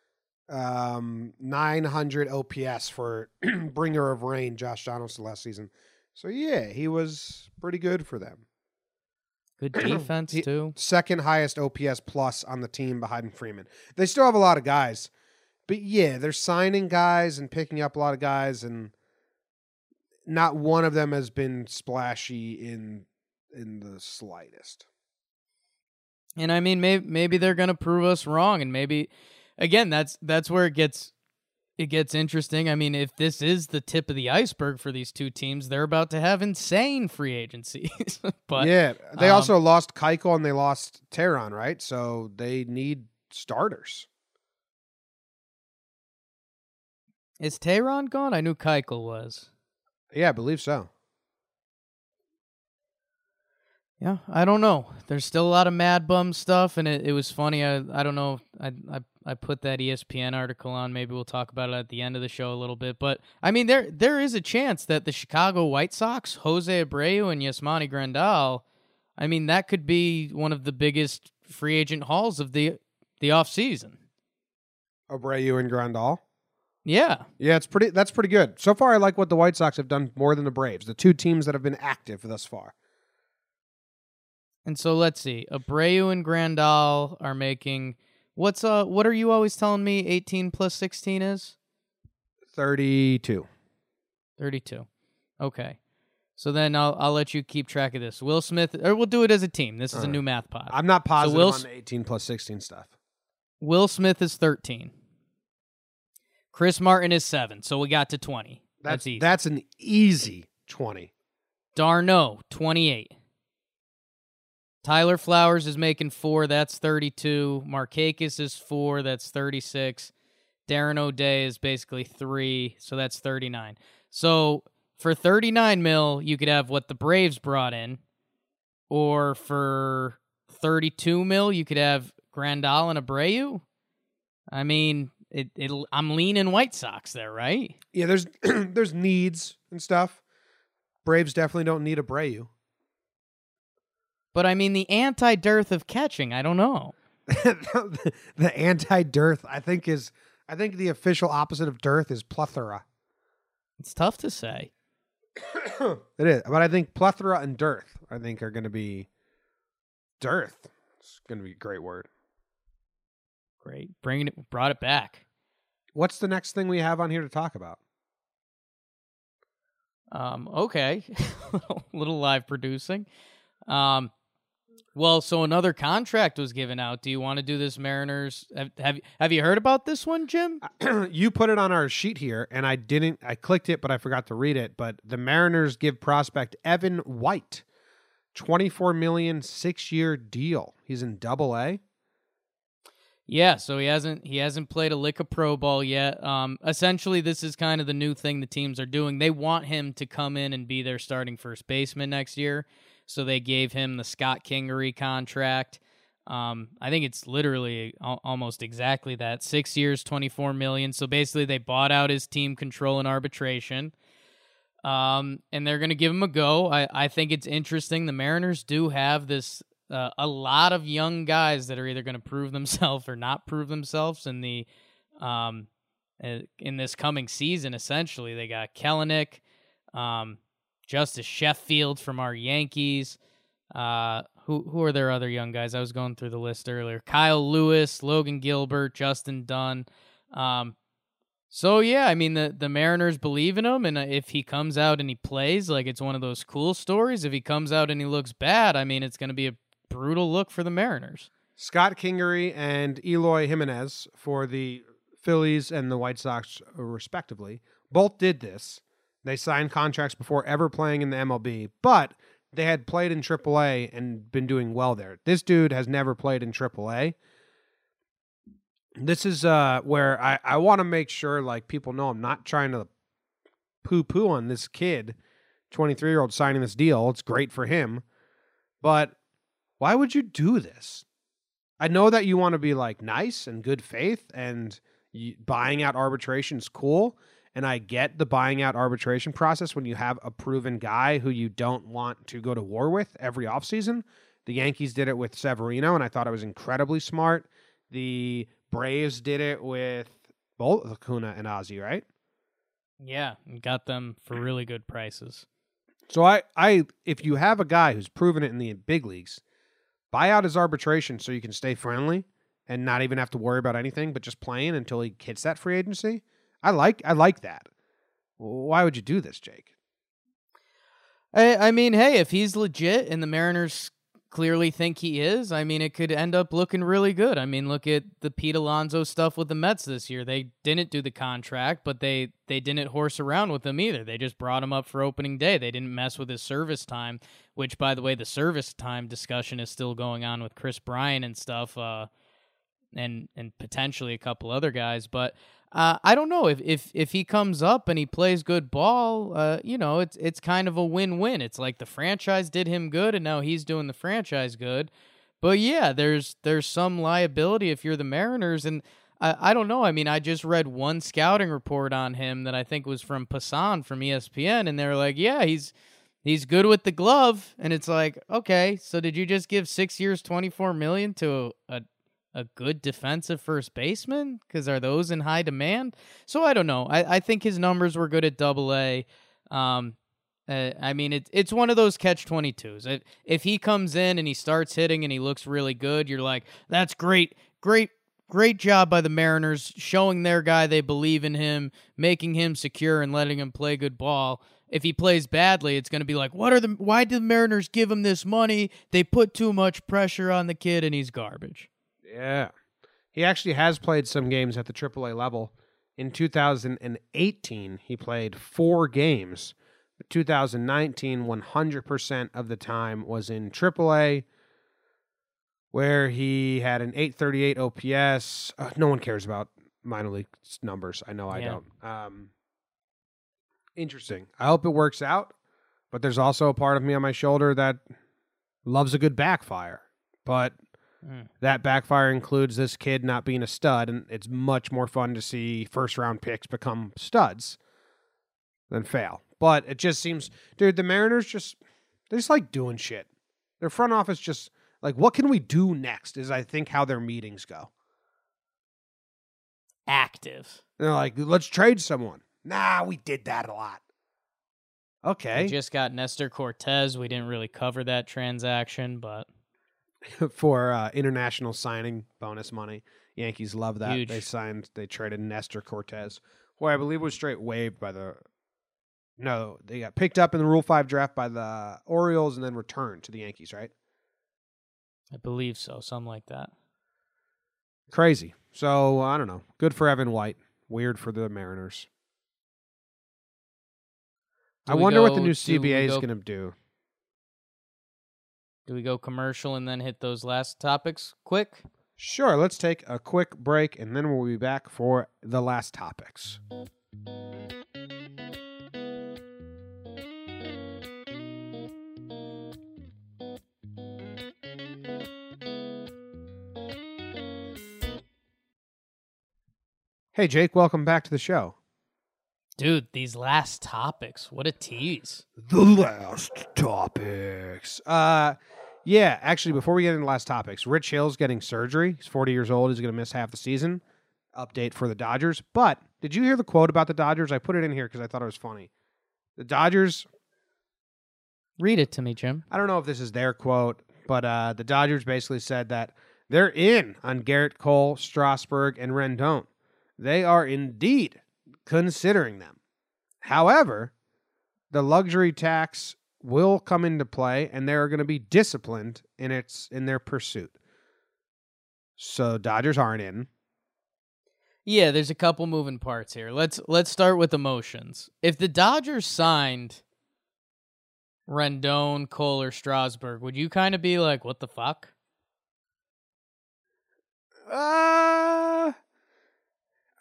[SPEAKER 1] 900 OPS for bringer of rain, Josh Donaldson last season. So yeah, he was pretty good for them.
[SPEAKER 2] Good defense too.
[SPEAKER 1] Second highest OPS plus on the team behind Freeman. They still have a lot of guys, but yeah, they're signing guys and picking up a lot of guys, and not one of them has been splashy in the slightest.
[SPEAKER 2] And I mean, maybe they're going to prove us wrong, and maybe again, that's where it gets interesting. I mean, if this is the tip of the iceberg for these two teams, they're about to have insane free agencies. But
[SPEAKER 1] yeah, they also lost Keuchel and they lost Teheran, right? So they need starters.
[SPEAKER 2] Is Teheran gone? I knew Keuchel was.
[SPEAKER 1] Yeah, I believe so.
[SPEAKER 2] Yeah, I don't know. There's still a lot of Mad Bum stuff, and it was funny. I don't know. I put that ESPN article on. Maybe we'll talk about it at the end of the show a little bit. But I mean, there is a chance that the Chicago White Sox, Jose Abreu and Yasmani Grandal, I mean, that could be one of the biggest free agent hauls of the offseason.
[SPEAKER 1] Abreu and Grandal.
[SPEAKER 2] Yeah.
[SPEAKER 1] Yeah, that's pretty good. So far, I like what the White Sox have done more than the Braves, the two teams that have been active thus far.
[SPEAKER 2] And so let's see. Abreu and Grandal are making what are you always telling me 18 plus 16 is?
[SPEAKER 1] 32.
[SPEAKER 2] 32. Okay. So then I'll let you keep track of this. Will Smith, or we'll do it as a team. This is a new math pod.
[SPEAKER 1] I'm not positive on the 18 plus 16 stuff.
[SPEAKER 2] Will Smith is 13. Chris Martin is 7. So we got to 20. That's easy.
[SPEAKER 1] That's an easy 20.
[SPEAKER 2] d'Arnaud, 28. Tyler Flowers is making 4. That's 32. Markakis is 4. That's 36. Darren O'Day is basically 3. So that's 39. So for 39 mil, you could have what the Braves brought in. Or for 32 mil, you could have Grandal and Abreu. I mean, I'm leaning White Sox there, right?
[SPEAKER 1] Yeah, there's needs and stuff. Braves definitely don't need Abreu.
[SPEAKER 2] But I mean, the anti-dearth of catching, I don't know.
[SPEAKER 1] The anti-dearth, I think the official opposite of dearth is plethora.
[SPEAKER 2] It's tough to say.
[SPEAKER 1] It is, but I think plethora and dearth, I think, are going to be dearth. It's going to be a great word.
[SPEAKER 2] Great, brought it back.
[SPEAKER 1] What's the next thing we have on here to talk about?
[SPEAKER 2] Okay, little live producing. Well, so another contract was given out. Do you want to do this Mariners? Have you heard about this one, Jim?
[SPEAKER 1] You put it on our sheet here, and I didn't. I clicked it, but I forgot to read it. But the Mariners give prospect Evan White $24 million 6-year deal. He's in Double-A.
[SPEAKER 2] Yeah, so he hasn't played a lick of pro ball yet. Essentially, this is kind of the new thing the teams are doing. They want him to come in and be their starting first baseman next year. So they gave him the Scott Kingery contract. I think it's literally almost exactly that. 6 years, $24 million. So basically they bought out his team control and arbitration. And they're going to give him a go. I think it's interesting. The Mariners do have this a lot of young guys that are either going to prove themselves or not prove themselves in the in this coming season. Essentially, they got Kelenic, Justice Sheffield from our Yankees. Who are their other young guys? I was going through the list earlier. Kyle Lewis, Logan Gilbert, Justin Dunn. So yeah, I mean the Mariners believe in him, and if he comes out and he plays, like, it's one of those cool stories. If he comes out and he looks bad, I mean, it's going to be a brutal look for the Mariners.
[SPEAKER 1] Scott Kingery and Eloy Jimenez for the Phillies and the White Sox, respectively, both did this. They signed contracts before ever playing in the MLB, but they had played in AAA and been doing well there. This dude has never played in AAA. this is where I want to make sure like people know I'm not trying to poo-poo on this kid, 23-year-old signing this deal. It's great for him. But why would you do this? I know that you want to be like nice and good faith and buying out arbitration is cool. And I get the buying out arbitration process when you have a proven guy who you don't want to go to war with every offseason. The Yankees did it with Severino, and I thought it was incredibly smart. The Braves did it with both Acuna and Ozzy, right?
[SPEAKER 2] Yeah, and got them for really good prices.
[SPEAKER 1] So if you have a guy who's proven it in the big leagues, buy out his arbitration so you can stay friendly and not even have to worry about anything, but just playing until he hits that free agency. I like that. Why would you do this, Jake?
[SPEAKER 2] I mean, hey, if he's legit and the Mariners clearly think he is, I mean, it could end up looking really good. I mean, look at the Pete Alonso stuff with the Mets this year. They didn't do the contract, but they didn't horse around with him either. They just brought him up for opening day. They didn't mess with his service time, which, by the way, the service time discussion is still going on with Chris Bryant and stuff, and potentially a couple other guys. But I don't know if he comes up and he plays good ball, it's kind of a win-win. It's like the franchise did him good, and now he's doing the franchise good. But yeah, there's some liability if you're the Mariners, and I don't know. I mean, I just read one scouting report on him that I think was from Passan from ESPN, and they're like, yeah, he's good with the glove, and it's like, okay, so did you just give 6 years, $24 million to a good defensive first baseman? Because are those in high demand? So I don't know. I think his numbers were good at Double-A. I mean, it's one of those catch-22s. If he comes in and he starts hitting and he looks really good, you're like, that's great job by the Mariners, showing their guy they believe in him, making him secure and letting him play good ball. If he plays badly, it's going to be like, why did the Mariners give him this money? They put too much pressure on the kid and he's garbage.
[SPEAKER 1] Yeah. He actually has played some games at the AAA level. In 2018, he played 4 games. 2019, 100% of the time was in AAA, where he had an 838 OPS. No one cares about minor league numbers. I know I don't. Interesting. I hope it works out, but there's also a part of me on my shoulder that loves a good backfire. But that backfire includes this kid not being a stud, and it's much more fun to see first-round picks become studs than fail. But it just seems, dude, the Mariners they just like doing shit. Their front office just, like, what can we do next is, I think, how their meetings go.
[SPEAKER 2] Active.
[SPEAKER 1] And they're like, let's trade someone. Nah, we did that a lot. Okay.
[SPEAKER 2] We just got Nestor Cortez. We didn't really cover that transaction, but...
[SPEAKER 1] for international signing bonus money. Yankees love that.
[SPEAKER 2] Huge.
[SPEAKER 1] They traded Nestor Cortez, who I believe was straight waived by they got picked up in the Rule 5 draft by the Orioles and then returned to the Yankees, right?
[SPEAKER 2] I believe so, something like that.
[SPEAKER 1] Crazy. So, I don't know. Good for Evan White. Weird for the Mariners. I wonder what the new CBA is going to do.
[SPEAKER 2] Do we go commercial and then hit those last topics quick?
[SPEAKER 1] Sure, let's take a quick break, and then we'll be back for the last topics. Hey, Jake, welcome back to the show.
[SPEAKER 2] Dude, these last topics, what a tease.
[SPEAKER 1] The last topics. Yeah, actually, before we get into the last topics, Rich Hill's getting surgery. He's 40 years old. He's going to miss half the season. Update for the Dodgers. But did you hear the quote about the Dodgers? I put it in here because I thought it was funny. The Dodgers...
[SPEAKER 2] Read it to me, Jim.
[SPEAKER 1] I don't know if this is their quote, but the Dodgers basically said that they're in on Garrett Cole, Strasburg, and Rendon. They are indeed considering them. However, the luxury tax will come into play, and they're going to be disciplined in their pursuit. So Dodgers aren't in.
[SPEAKER 2] Yeah, there's a couple moving parts here. Let's start with emotions. If the Dodgers signed Rendon, Cole, or Strasburg, would you kind of be like, what the fuck?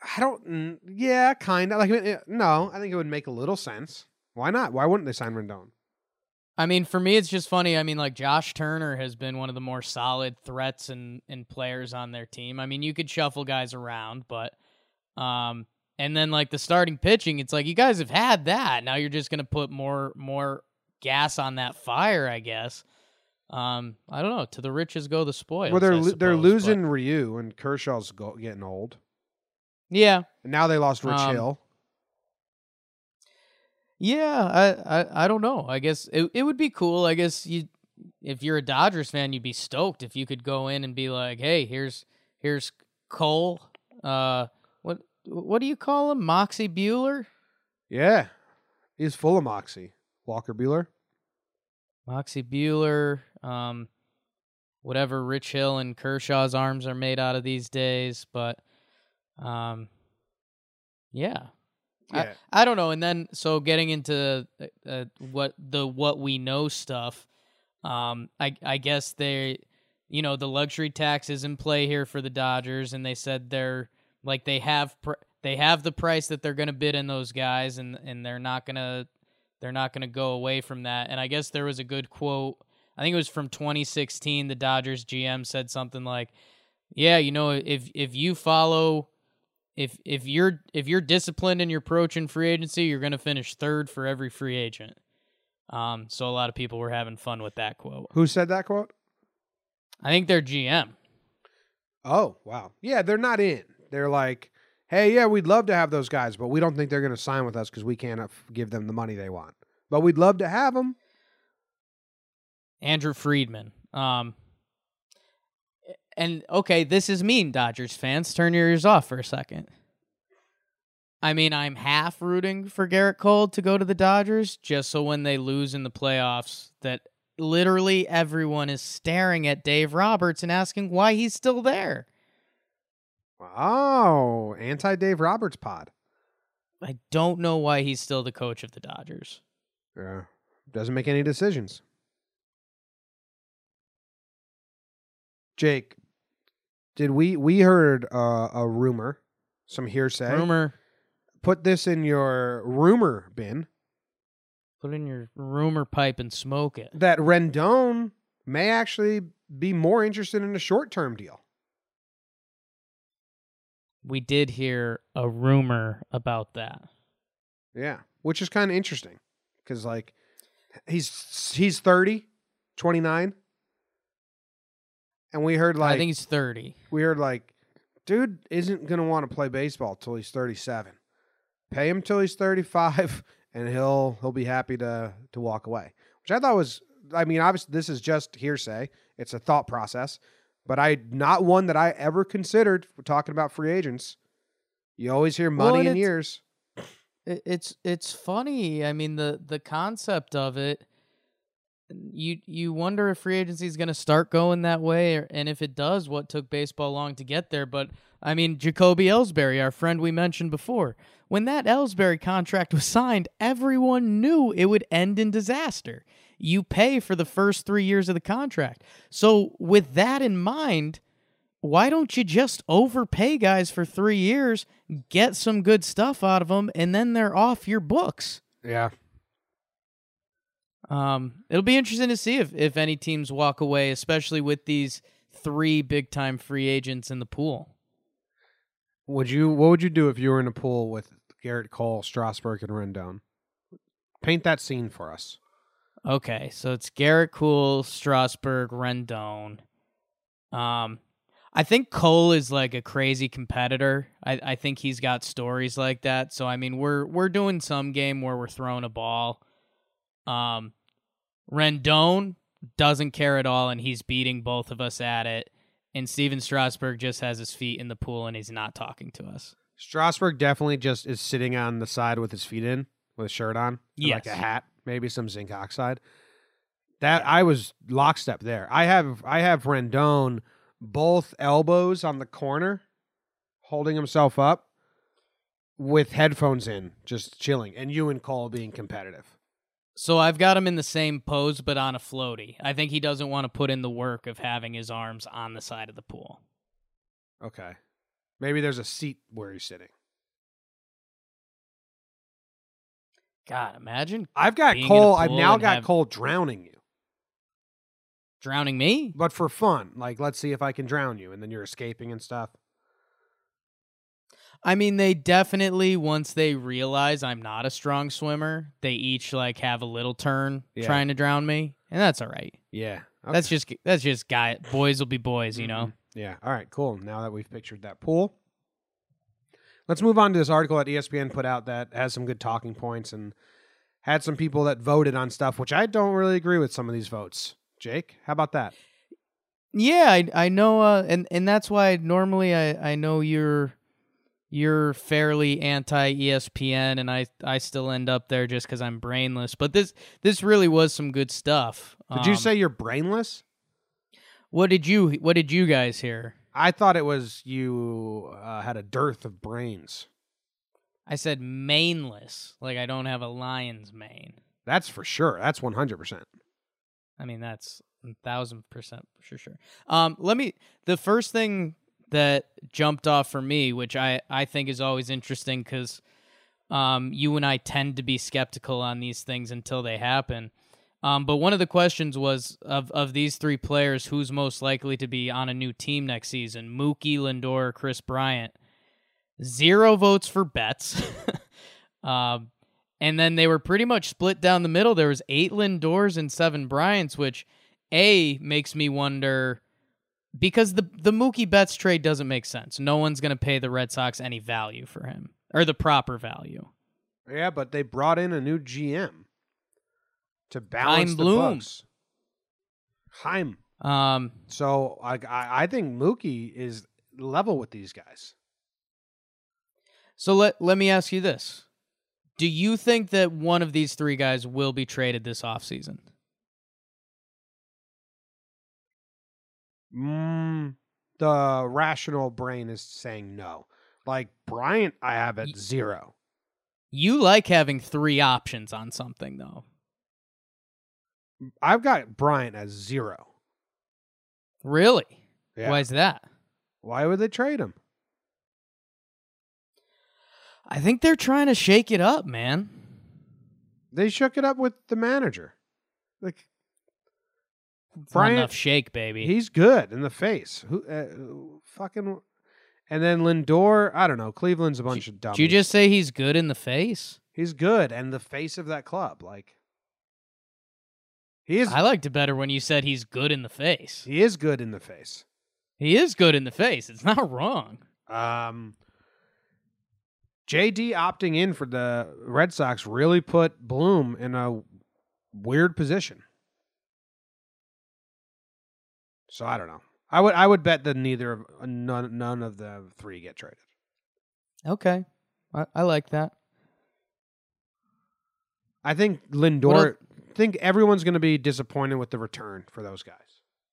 [SPEAKER 1] I don't. Yeah, kind of. Like, no, I think it would make a little sense. Why not? Why wouldn't they sign Rendon?
[SPEAKER 2] I mean, for me, it's just funny. I mean, like Josh Turner has been one of the more solid threats and players on their team. I mean, you could shuffle guys around, but and then like the starting pitching, it's like you guys have had that. Now you're just gonna put more gas on that fire, I guess. I don't know. To the riches go the spoils.
[SPEAKER 1] Well, they're losing
[SPEAKER 2] but...
[SPEAKER 1] Ryu and Kershaw's getting old.
[SPEAKER 2] Yeah.
[SPEAKER 1] And now they lost Rich Hill.
[SPEAKER 2] Yeah, I don't know. I guess it would be cool. I guess if you're a Dodgers fan, you'd be stoked if you could go in and be like, hey, here's Cole. What do you call him? Moxie Bueller?
[SPEAKER 1] Yeah. He's full of moxie. Walker Bueller.
[SPEAKER 2] Moxie Bueller. Whatever Rich Hill and Kershaw's arms are made out of these days, but yeah. I don't know. And then so getting into what we know stuff, I guess the luxury tax is in play here for the Dodgers, and they said they have the price that they're going to bid in those guys, and they're not gonna go away from that. And I guess there was a good quote. I think it was from 2016. The Dodgers GM said something like, "Yeah, if you follow." If you're disciplined in your approach in free agency, you're going to finish third for every free agent. So a lot of people were having fun with that quote.
[SPEAKER 1] Who said that quote?
[SPEAKER 2] I think their GM.
[SPEAKER 1] Oh, wow. Yeah, they're not in. They're like, hey, yeah, we'd love to have those guys, but we don't think they're going to sign with us because we can't give them the money they want. But we'd love to have them.
[SPEAKER 2] Andrew Friedman. And, okay, this is mean, Dodgers fans. Turn your ears off for a second. I mean, I'm half rooting for Garrett Cole to go to the Dodgers, just so when they lose in the playoffs, that literally everyone is staring at Dave Roberts and asking why he's still there.
[SPEAKER 1] Wow, anti-Dave Roberts pod.
[SPEAKER 2] I don't know why he's still the coach of the Dodgers.
[SPEAKER 1] Yeah, doesn't make any decisions. Jake, did we heard a rumor, some hearsay?
[SPEAKER 2] Rumor.
[SPEAKER 1] Put this in your rumor bin.
[SPEAKER 2] Put it in your rumor pipe and smoke it.
[SPEAKER 1] That Rendon may actually be more interested in a short-term deal.
[SPEAKER 2] We did hear a rumor about that.
[SPEAKER 1] Yeah, which is kind of interesting because, like, he's 30, 29. And we heard, like...
[SPEAKER 2] I think he's 30.
[SPEAKER 1] We heard, like, dude isn't going to want to play baseball till he's 37. Pay him till he's 35, and he'll be happy to walk away. Which I thought was... I mean, obviously, this is just hearsay. It's a thought process. But not one that I ever considered for talking about free agents. You always hear money in years.
[SPEAKER 2] It's funny. I mean, the concept of it... You wonder if free agency is going to start going that way, and if it does, what took baseball long to get there. But, I mean, Jacoby Ellsbury, our friend we mentioned before, when that Ellsbury contract was signed, everyone knew it would end in disaster. You pay for the first 3 years of the contract. So with that in mind, why don't you just overpay guys for 3 years, get some good stuff out of them, and then they're off your books?
[SPEAKER 1] Yeah.
[SPEAKER 2] It'll be interesting to see if any teams walk away, especially with these 3 big-time free agents in the pool.
[SPEAKER 1] What would you do if you were in a pool with Garrett Cole, Strasburg, and Rendon? Paint that scene for us.
[SPEAKER 2] Okay, so it's Garrett Cole, Strasburg, Rendon. I think Cole is like a crazy competitor. I think he's got stories like that. So I mean, we're doing some game where we're throwing a ball. Rendon doesn't care at all, and he's beating both of us at it. And Steven Strasburg just has his feet in the pool, and he's not talking to us.
[SPEAKER 1] Strasburg definitely just is sitting on the side with his feet in, with a shirt on, and like a hat, maybe some zinc oxide. I was lockstep there. I have Rendon both elbows on the corner, holding himself up, with headphones in, just chilling, and you and Cole being competitive.
[SPEAKER 2] So I've got him in the same pose, but on a floaty. I think he doesn't want to put in the work of having his arms on the side of the pool.
[SPEAKER 1] Okay. Maybe there's a seat where he's sitting.
[SPEAKER 2] God, imagine
[SPEAKER 1] I've got
[SPEAKER 2] being in a
[SPEAKER 1] Cole. I've
[SPEAKER 2] pool
[SPEAKER 1] now
[SPEAKER 2] and
[SPEAKER 1] got Cole drowning you,
[SPEAKER 2] drowning me.
[SPEAKER 1] but for fun. Like, let's see if I can drown you, and then you're escaping and stuff.
[SPEAKER 2] I mean, they definitely, once they realize I'm not a strong swimmer, they each like have a little turn trying to drown me, and that's all right.
[SPEAKER 1] Yeah, okay.
[SPEAKER 2] That's just boys will be boys, you know.
[SPEAKER 1] Yeah. All right. Cool. Now that we've pictured that pool, let's move on to this article that ESPN put out that has some good talking points and had some people that voted on stuff, which I don't really agree with some of these votes. Jake, how about that?
[SPEAKER 2] Yeah, I know, and that's why normally I know you're fairly anti-ESPN, and I still end up there just because I'm brainless. But this really was some good stuff.
[SPEAKER 1] Did you say you're brainless?
[SPEAKER 2] What did you guys hear?
[SPEAKER 1] I thought it was you had a dearth of brains.
[SPEAKER 2] I said maneless, like I don't have a lion's mane.
[SPEAKER 1] That's for sure. That's 100%.
[SPEAKER 2] I mean, that's 1,000% for sure. The first thing that jumped off for me, which I think is always interesting because you and I tend to be skeptical on these things until they happen. But one of the questions was of these three players, who's most likely to be on a new team next season? Mookie, Lindor, Chris Bryant. 0 votes for Betts. And then they were pretty much split down the middle. There was 8 Lindors and 7 Bryants, which makes me wonder, because the Mookie Betts trade doesn't make sense. No one's going to pay the Red Sox any value for him, or the proper value.
[SPEAKER 1] Yeah, but they brought in a new GM to balance
[SPEAKER 2] Chaim
[SPEAKER 1] the
[SPEAKER 2] Bloom.
[SPEAKER 1] books. Chaim.
[SPEAKER 2] Um,
[SPEAKER 1] So I think Mookie is level with these guys.
[SPEAKER 2] So let me ask you this. Do you think that one of these three guys will be traded this offseason?
[SPEAKER 1] The rational brain is saying no. Like Bryant, I have at 0.
[SPEAKER 2] You like having 3 options on something, though.
[SPEAKER 1] I've got Bryant as 0.
[SPEAKER 2] Really?
[SPEAKER 1] Yeah.
[SPEAKER 2] Why is that?
[SPEAKER 1] Why would they trade him?
[SPEAKER 2] I think they're trying to shake it up, man.
[SPEAKER 1] They shook it up with the manager. Like
[SPEAKER 2] It's
[SPEAKER 1] Bryant,
[SPEAKER 2] not enough shake, baby.
[SPEAKER 1] he's good in the face. Fucking, and then Lindor. I don't know. Cleveland's a bunch of dummies.
[SPEAKER 2] Did you just say he's good in the face?
[SPEAKER 1] He's good and the face of that club. Like he is.
[SPEAKER 2] I liked it better when you said he's good in the face.
[SPEAKER 1] He is good in the face.
[SPEAKER 2] He is good in the face. It's not wrong.
[SPEAKER 1] JD opting in for the Red Sox really put Bloom in a weird position. So I don't know. I would bet that none of the 3 get traded.
[SPEAKER 2] Okay. I like that.
[SPEAKER 1] I think Lindor. I think everyone's going to be disappointed with the return for those guys.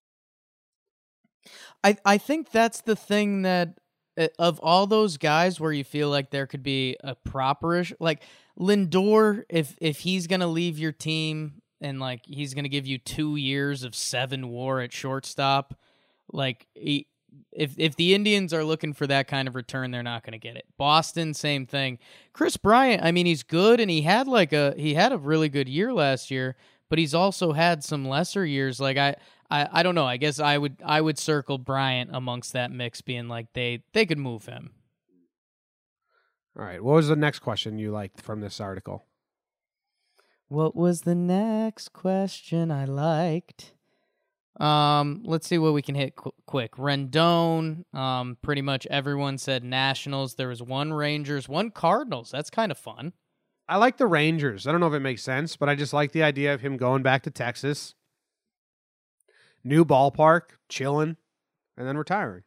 [SPEAKER 2] I think that's the thing that of all those guys where you feel like there could be a properish, like Lindor, if he's going to leave your team and like he's going to give you 2 years of 7 WAR at shortstop, like if the Indians are looking for that kind of return, they're not going to get it. Boston, same thing. Chris Bryant, I mean, he's good and he had a really good year last year, but he's also had some lesser years. Like I don't know. I guess I would circle Bryant amongst that mix, being like they could move him.
[SPEAKER 1] All right. What was the next question you liked from this article?
[SPEAKER 2] What was the next question I liked? Let's see what we can hit quick. Rendon. Pretty much everyone said Nationals. There was 1 Rangers, 1 Cardinals. That's kind of fun.
[SPEAKER 1] I like the Rangers. I don't know if it makes sense, but I just like the idea of him going back to Texas. New ballpark, chilling, and then retiring.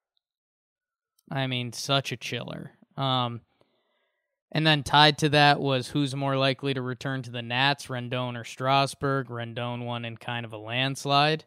[SPEAKER 2] I mean, such a chiller. And then tied to that was who's more likely to return to the Nats, Rendon or Strasburg. Rendon won in kind of a landslide.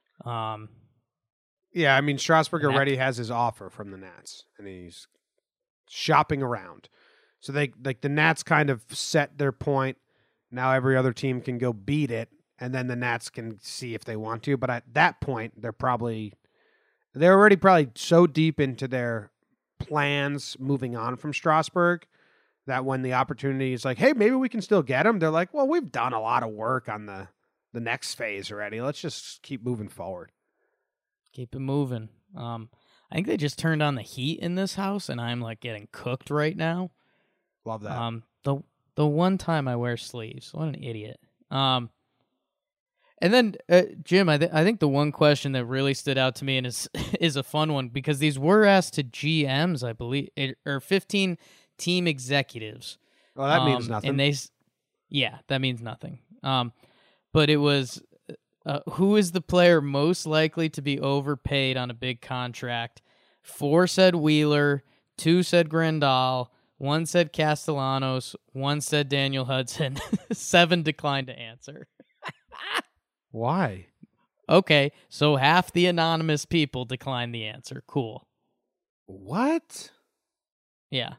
[SPEAKER 1] Yeah, I mean, Strasburg already has his offer from the Nats, and he's shopping around. So the Nats kind of set their point. Now every other team can go beat it. And then the Nats can see if they want to. But at that point, they're already probably so deep into their plans moving on from Strasburg, that when the opportunity is like, hey, maybe we can still get him, they're like, well, we've done a lot of work on the next phase already. Let's just keep moving forward.
[SPEAKER 2] Keep it moving. I think they just turned on the heat in this house, and I'm like getting cooked right now.
[SPEAKER 1] Love that.
[SPEAKER 2] The one time I wear sleeves, what an idiot. And then Jim, I think the one question that really stood out to me and is a fun one, because these were asked to GMs, I believe, or 15 team executives.
[SPEAKER 1] Well, that means nothing.
[SPEAKER 2] And that means nothing. But it was who is the player most likely to be overpaid on a big contract? 4 said Wheeler, 2 said Grandal, 1 said Castellanos, 1 said Daniel Hudson, 7 declined to answer.
[SPEAKER 1] Why?
[SPEAKER 2] Okay, so half the anonymous people declined the answer. Cool.
[SPEAKER 1] What?
[SPEAKER 2] Yeah.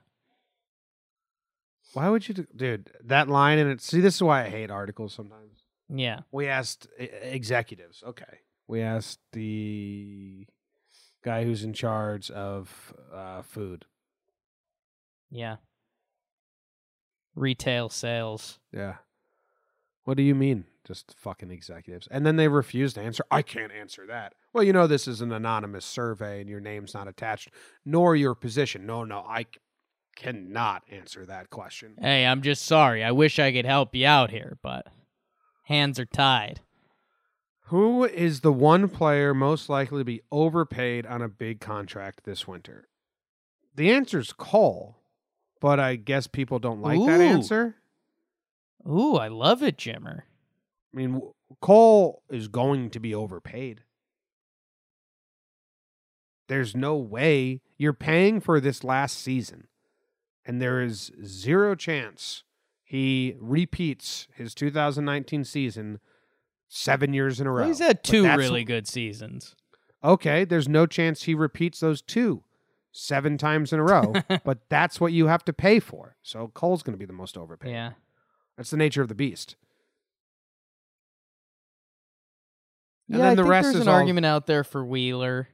[SPEAKER 1] Why would you dude, that line in it? See, this is why I hate articles sometimes.
[SPEAKER 2] Yeah.
[SPEAKER 1] We asked executives. Okay. We asked the guy who's in charge of food.
[SPEAKER 2] Yeah. Retail sales.
[SPEAKER 1] Yeah. What do you mean? Just fucking executives. And then they refuse to answer. I can't answer that. Well, you know, this is an anonymous survey and your name's not attached, nor your position. No, I cannot answer that question.
[SPEAKER 2] Hey, I'm just sorry. I wish I could help you out here, but hands are tied.
[SPEAKER 1] Who is the one player most likely to be overpaid on a big contract this winter? The answer's Cole, but I guess people don't like that answer.
[SPEAKER 2] Ooh, I love it, Jimmer.
[SPEAKER 1] I mean, Cole is going to be overpaid. There's no way you're paying for this last season, and there is zero chance he repeats his 2019 season 7 years in a row.
[SPEAKER 2] Well, he's had 2 really good seasons.
[SPEAKER 1] Okay, there's no chance he repeats those 2 7 times in a row, but that's what you have to pay for. So Cole's going to be the most overpaid.
[SPEAKER 2] Yeah.
[SPEAKER 1] That's the nature of the beast. And
[SPEAKER 2] yeah,
[SPEAKER 1] then
[SPEAKER 2] I
[SPEAKER 1] the
[SPEAKER 2] think
[SPEAKER 1] rest
[SPEAKER 2] there's
[SPEAKER 1] is
[SPEAKER 2] an
[SPEAKER 1] all...
[SPEAKER 2] argument out there for Wheeler.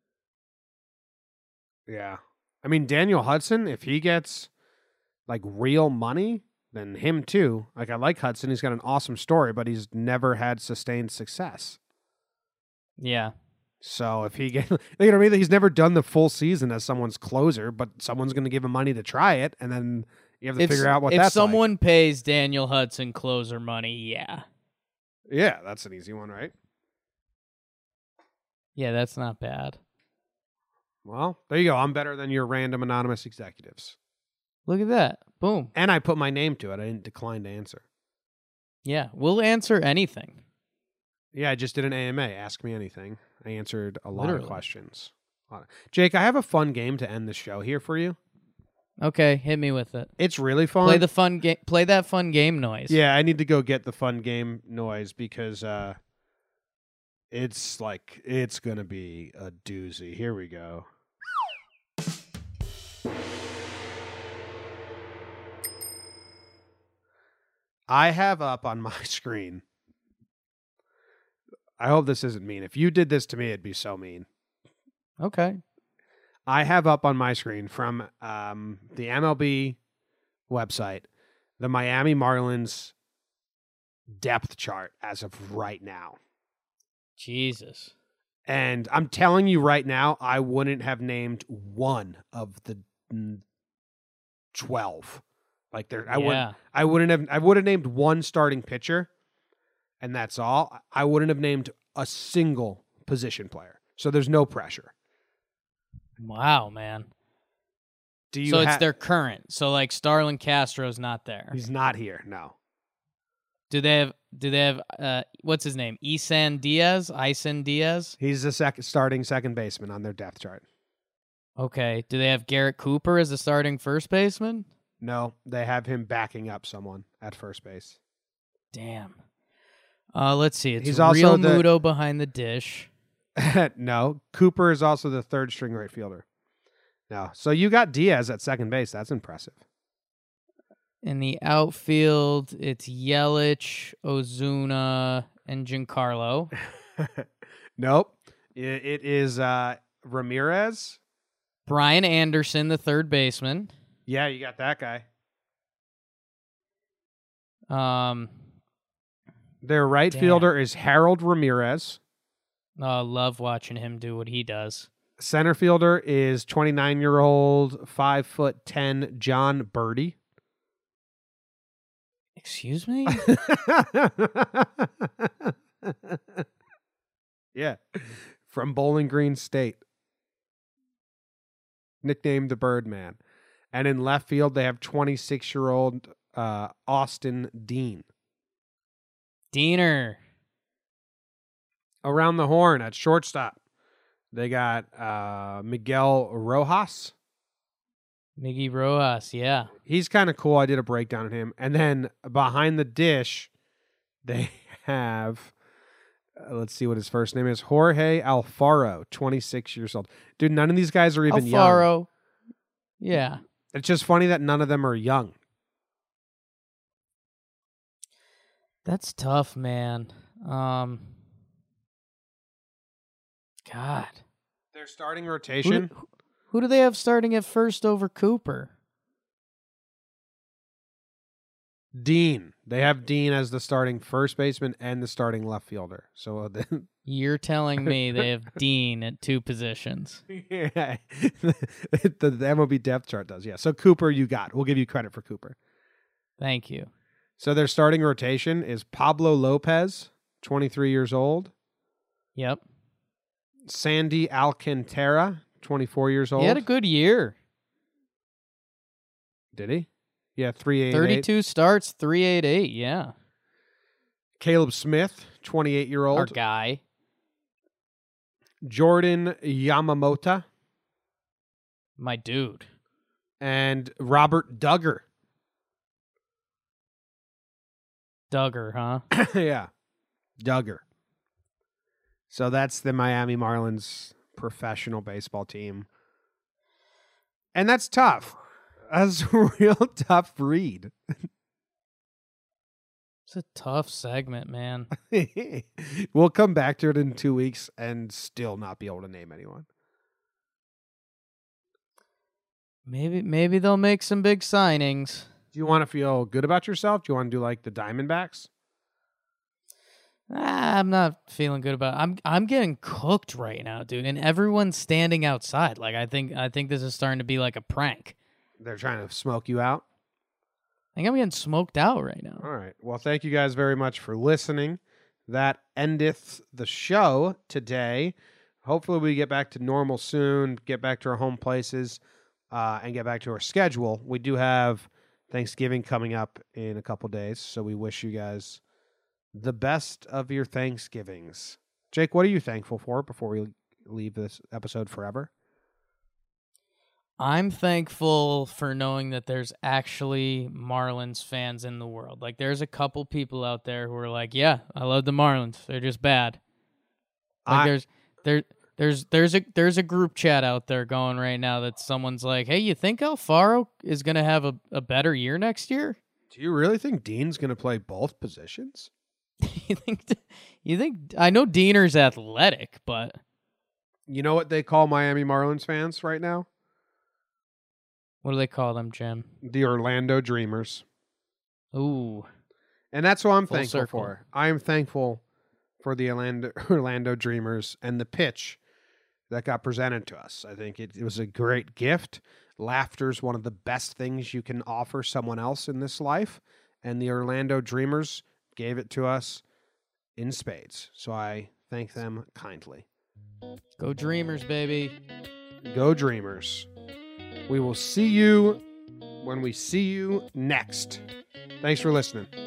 [SPEAKER 1] Yeah. I mean, Daniel Hudson, if he gets like real money, then him too. Like, I like Hudson. He's got an awesome story, but he's never had sustained success.
[SPEAKER 2] Yeah.
[SPEAKER 1] So if he get, you know what I mean? He's never done the full season as someone's closer, but someone's going to give him money to try it, and then you have to figure out what that's like.
[SPEAKER 2] If someone pays Daniel Hudson closer money, yeah.
[SPEAKER 1] Yeah, that's an easy one, right?
[SPEAKER 2] Yeah, that's not bad.
[SPEAKER 1] Well, there you go. I'm better than your random anonymous executives.
[SPEAKER 2] Look at that. Boom.
[SPEAKER 1] And I put my name to it. I didn't decline to answer.
[SPEAKER 2] Yeah, we'll answer anything.
[SPEAKER 1] Yeah, I just did an AMA. Ask me anything. I answered a lot
[SPEAKER 2] Literally.
[SPEAKER 1] of questions. Jake, I have a fun game to end the show here for you.
[SPEAKER 2] Okay, hit me with it.
[SPEAKER 1] It's really fun.
[SPEAKER 2] Play the fun game. Play that fun game noise.
[SPEAKER 1] Yeah, I need to go get the fun game noise because it's going to be a doozy. Here we go. I have up on my screen. I hope this isn't mean. If you did this to me, it'd be so mean.
[SPEAKER 2] Okay.
[SPEAKER 1] I have up on my screen from the MLB website the Miami Marlins depth chart as of right now.
[SPEAKER 2] Jesus.
[SPEAKER 1] And I'm telling you right now, I wouldn't have named one of the 12. Like there, I would have named one starting pitcher, and that's all. I wouldn't have named a single position player. So there's no pressure.
[SPEAKER 2] Wow, man. It's their current. So like Starlin Castro's not there.
[SPEAKER 1] He's not here. No.
[SPEAKER 2] Do they have what's his name? Isen Diaz?
[SPEAKER 1] He's the starting second baseman on their depth chart.
[SPEAKER 2] Okay. Do they have Garrett Cooper as the starting first baseman?
[SPEAKER 1] No, they have him backing up someone at first base.
[SPEAKER 2] Damn. Let's see. It's
[SPEAKER 1] He's also
[SPEAKER 2] Muto behind the dish.
[SPEAKER 1] No, Cooper is also the third string right fielder. No, so you got Diaz at second base. That's impressive.
[SPEAKER 2] In the outfield, it's Yelich, Ozuna, and Giancarlo.
[SPEAKER 1] Nope. It is Ramirez,
[SPEAKER 2] Brian Anderson, the third baseman.
[SPEAKER 1] Yeah, you got that guy. Their right fielder is Harold Ramirez.
[SPEAKER 2] Love watching him do what he does.
[SPEAKER 1] Center fielder is 29-year-old, 5'10" John Birdie.
[SPEAKER 2] Excuse me?
[SPEAKER 1] Yeah, from Bowling Green State. Nicknamed the Birdman. And in left field, they have 26-year-old Austin Dean.
[SPEAKER 2] Diener.
[SPEAKER 1] Around the horn at shortstop, they got Miguel Rojas.
[SPEAKER 2] Miggy Rojas, yeah.
[SPEAKER 1] He's kind of cool. I did a breakdown on him. And then behind the dish, they have, let's see what his first name is, Jorge Alfaro, 26 years old. Dude, none of these guys are even young.
[SPEAKER 2] Alfaro. Yeah.
[SPEAKER 1] It's just funny that none of them are young.
[SPEAKER 2] That's tough, man. God.
[SPEAKER 1] Their starting rotation.
[SPEAKER 2] Who do they have starting at first over Cooper?
[SPEAKER 1] Dean. They have Dean as the starting first baseman and the starting left fielder. So
[SPEAKER 2] You're telling me they have Dean at two positions.
[SPEAKER 1] yeah, the MLB depth chart does. Yeah. So Cooper, you got. We'll give you credit for Cooper.
[SPEAKER 2] Thank you.
[SPEAKER 1] So their starting rotation is Pablo Lopez, 23 years old.
[SPEAKER 2] Yep.
[SPEAKER 1] Sandy Alcantara, 24 years old.
[SPEAKER 2] He had a good year.
[SPEAKER 1] Did he? Yeah, 388.
[SPEAKER 2] 32 starts, 388, yeah.
[SPEAKER 1] Caleb Smith, 28-year-old.
[SPEAKER 2] Our guy.
[SPEAKER 1] Jordan Yamamoto.
[SPEAKER 2] My dude.
[SPEAKER 1] And Robert Duggar.
[SPEAKER 2] Duggar, huh?
[SPEAKER 1] Yeah, Duggar. So that's the Miami Marlins professional baseball team. And that's tough. That's a real tough read.
[SPEAKER 2] It's a tough segment, man.
[SPEAKER 1] We'll come back to it in 2 weeks and still not be able to name anyone.
[SPEAKER 2] Maybe they'll make some big signings.
[SPEAKER 1] Do you want to feel good about yourself? Do you want to do like the Diamondbacks?
[SPEAKER 2] I'm not feeling good about. I'm getting cooked right now, dude, and everyone's standing outside. Like I think this is starting to be like a prank.
[SPEAKER 1] They're trying to smoke you out.
[SPEAKER 2] I think I'm getting smoked out right now.
[SPEAKER 1] All right. Well, thank you guys very much for listening. That endeth the show today. Hopefully we get back to normal soon, get back to our home places, and get back to our schedule. We do have Thanksgiving coming up in a couple days, so we wish you guys the best of your Thanksgivings. Jake, what are you thankful for before we leave this episode forever?
[SPEAKER 2] I'm thankful for knowing that there's actually Marlins fans in the world. Like, there's a couple people out there who are like, yeah, I love the Marlins. They're just bad. Like, there's a group chat out there going right now that someone's like, hey, you think Alfaro is going to have a better year next year?
[SPEAKER 1] Do you really think Dean's going to play both positions?
[SPEAKER 2] You think I know Diener's athletic, but
[SPEAKER 1] you know what they call Miami Marlins fans right now?
[SPEAKER 2] What do they call them, Jim?
[SPEAKER 1] The Orlando Dreamers.
[SPEAKER 2] Ooh.
[SPEAKER 1] And that's what I'm
[SPEAKER 2] Full
[SPEAKER 1] thankful
[SPEAKER 2] circle.
[SPEAKER 1] for. I am thankful for the Orlando Dreamers and the pitch that got presented to us. I think it was a great gift. Laughter's one of the best things you can offer someone else in this life. And the Orlando Dreamers gave it to us in spades. So I thank them kindly.
[SPEAKER 2] Go Dreamers, baby.
[SPEAKER 1] Go Dreamers. We will see you when we see you next. Thanks for listening.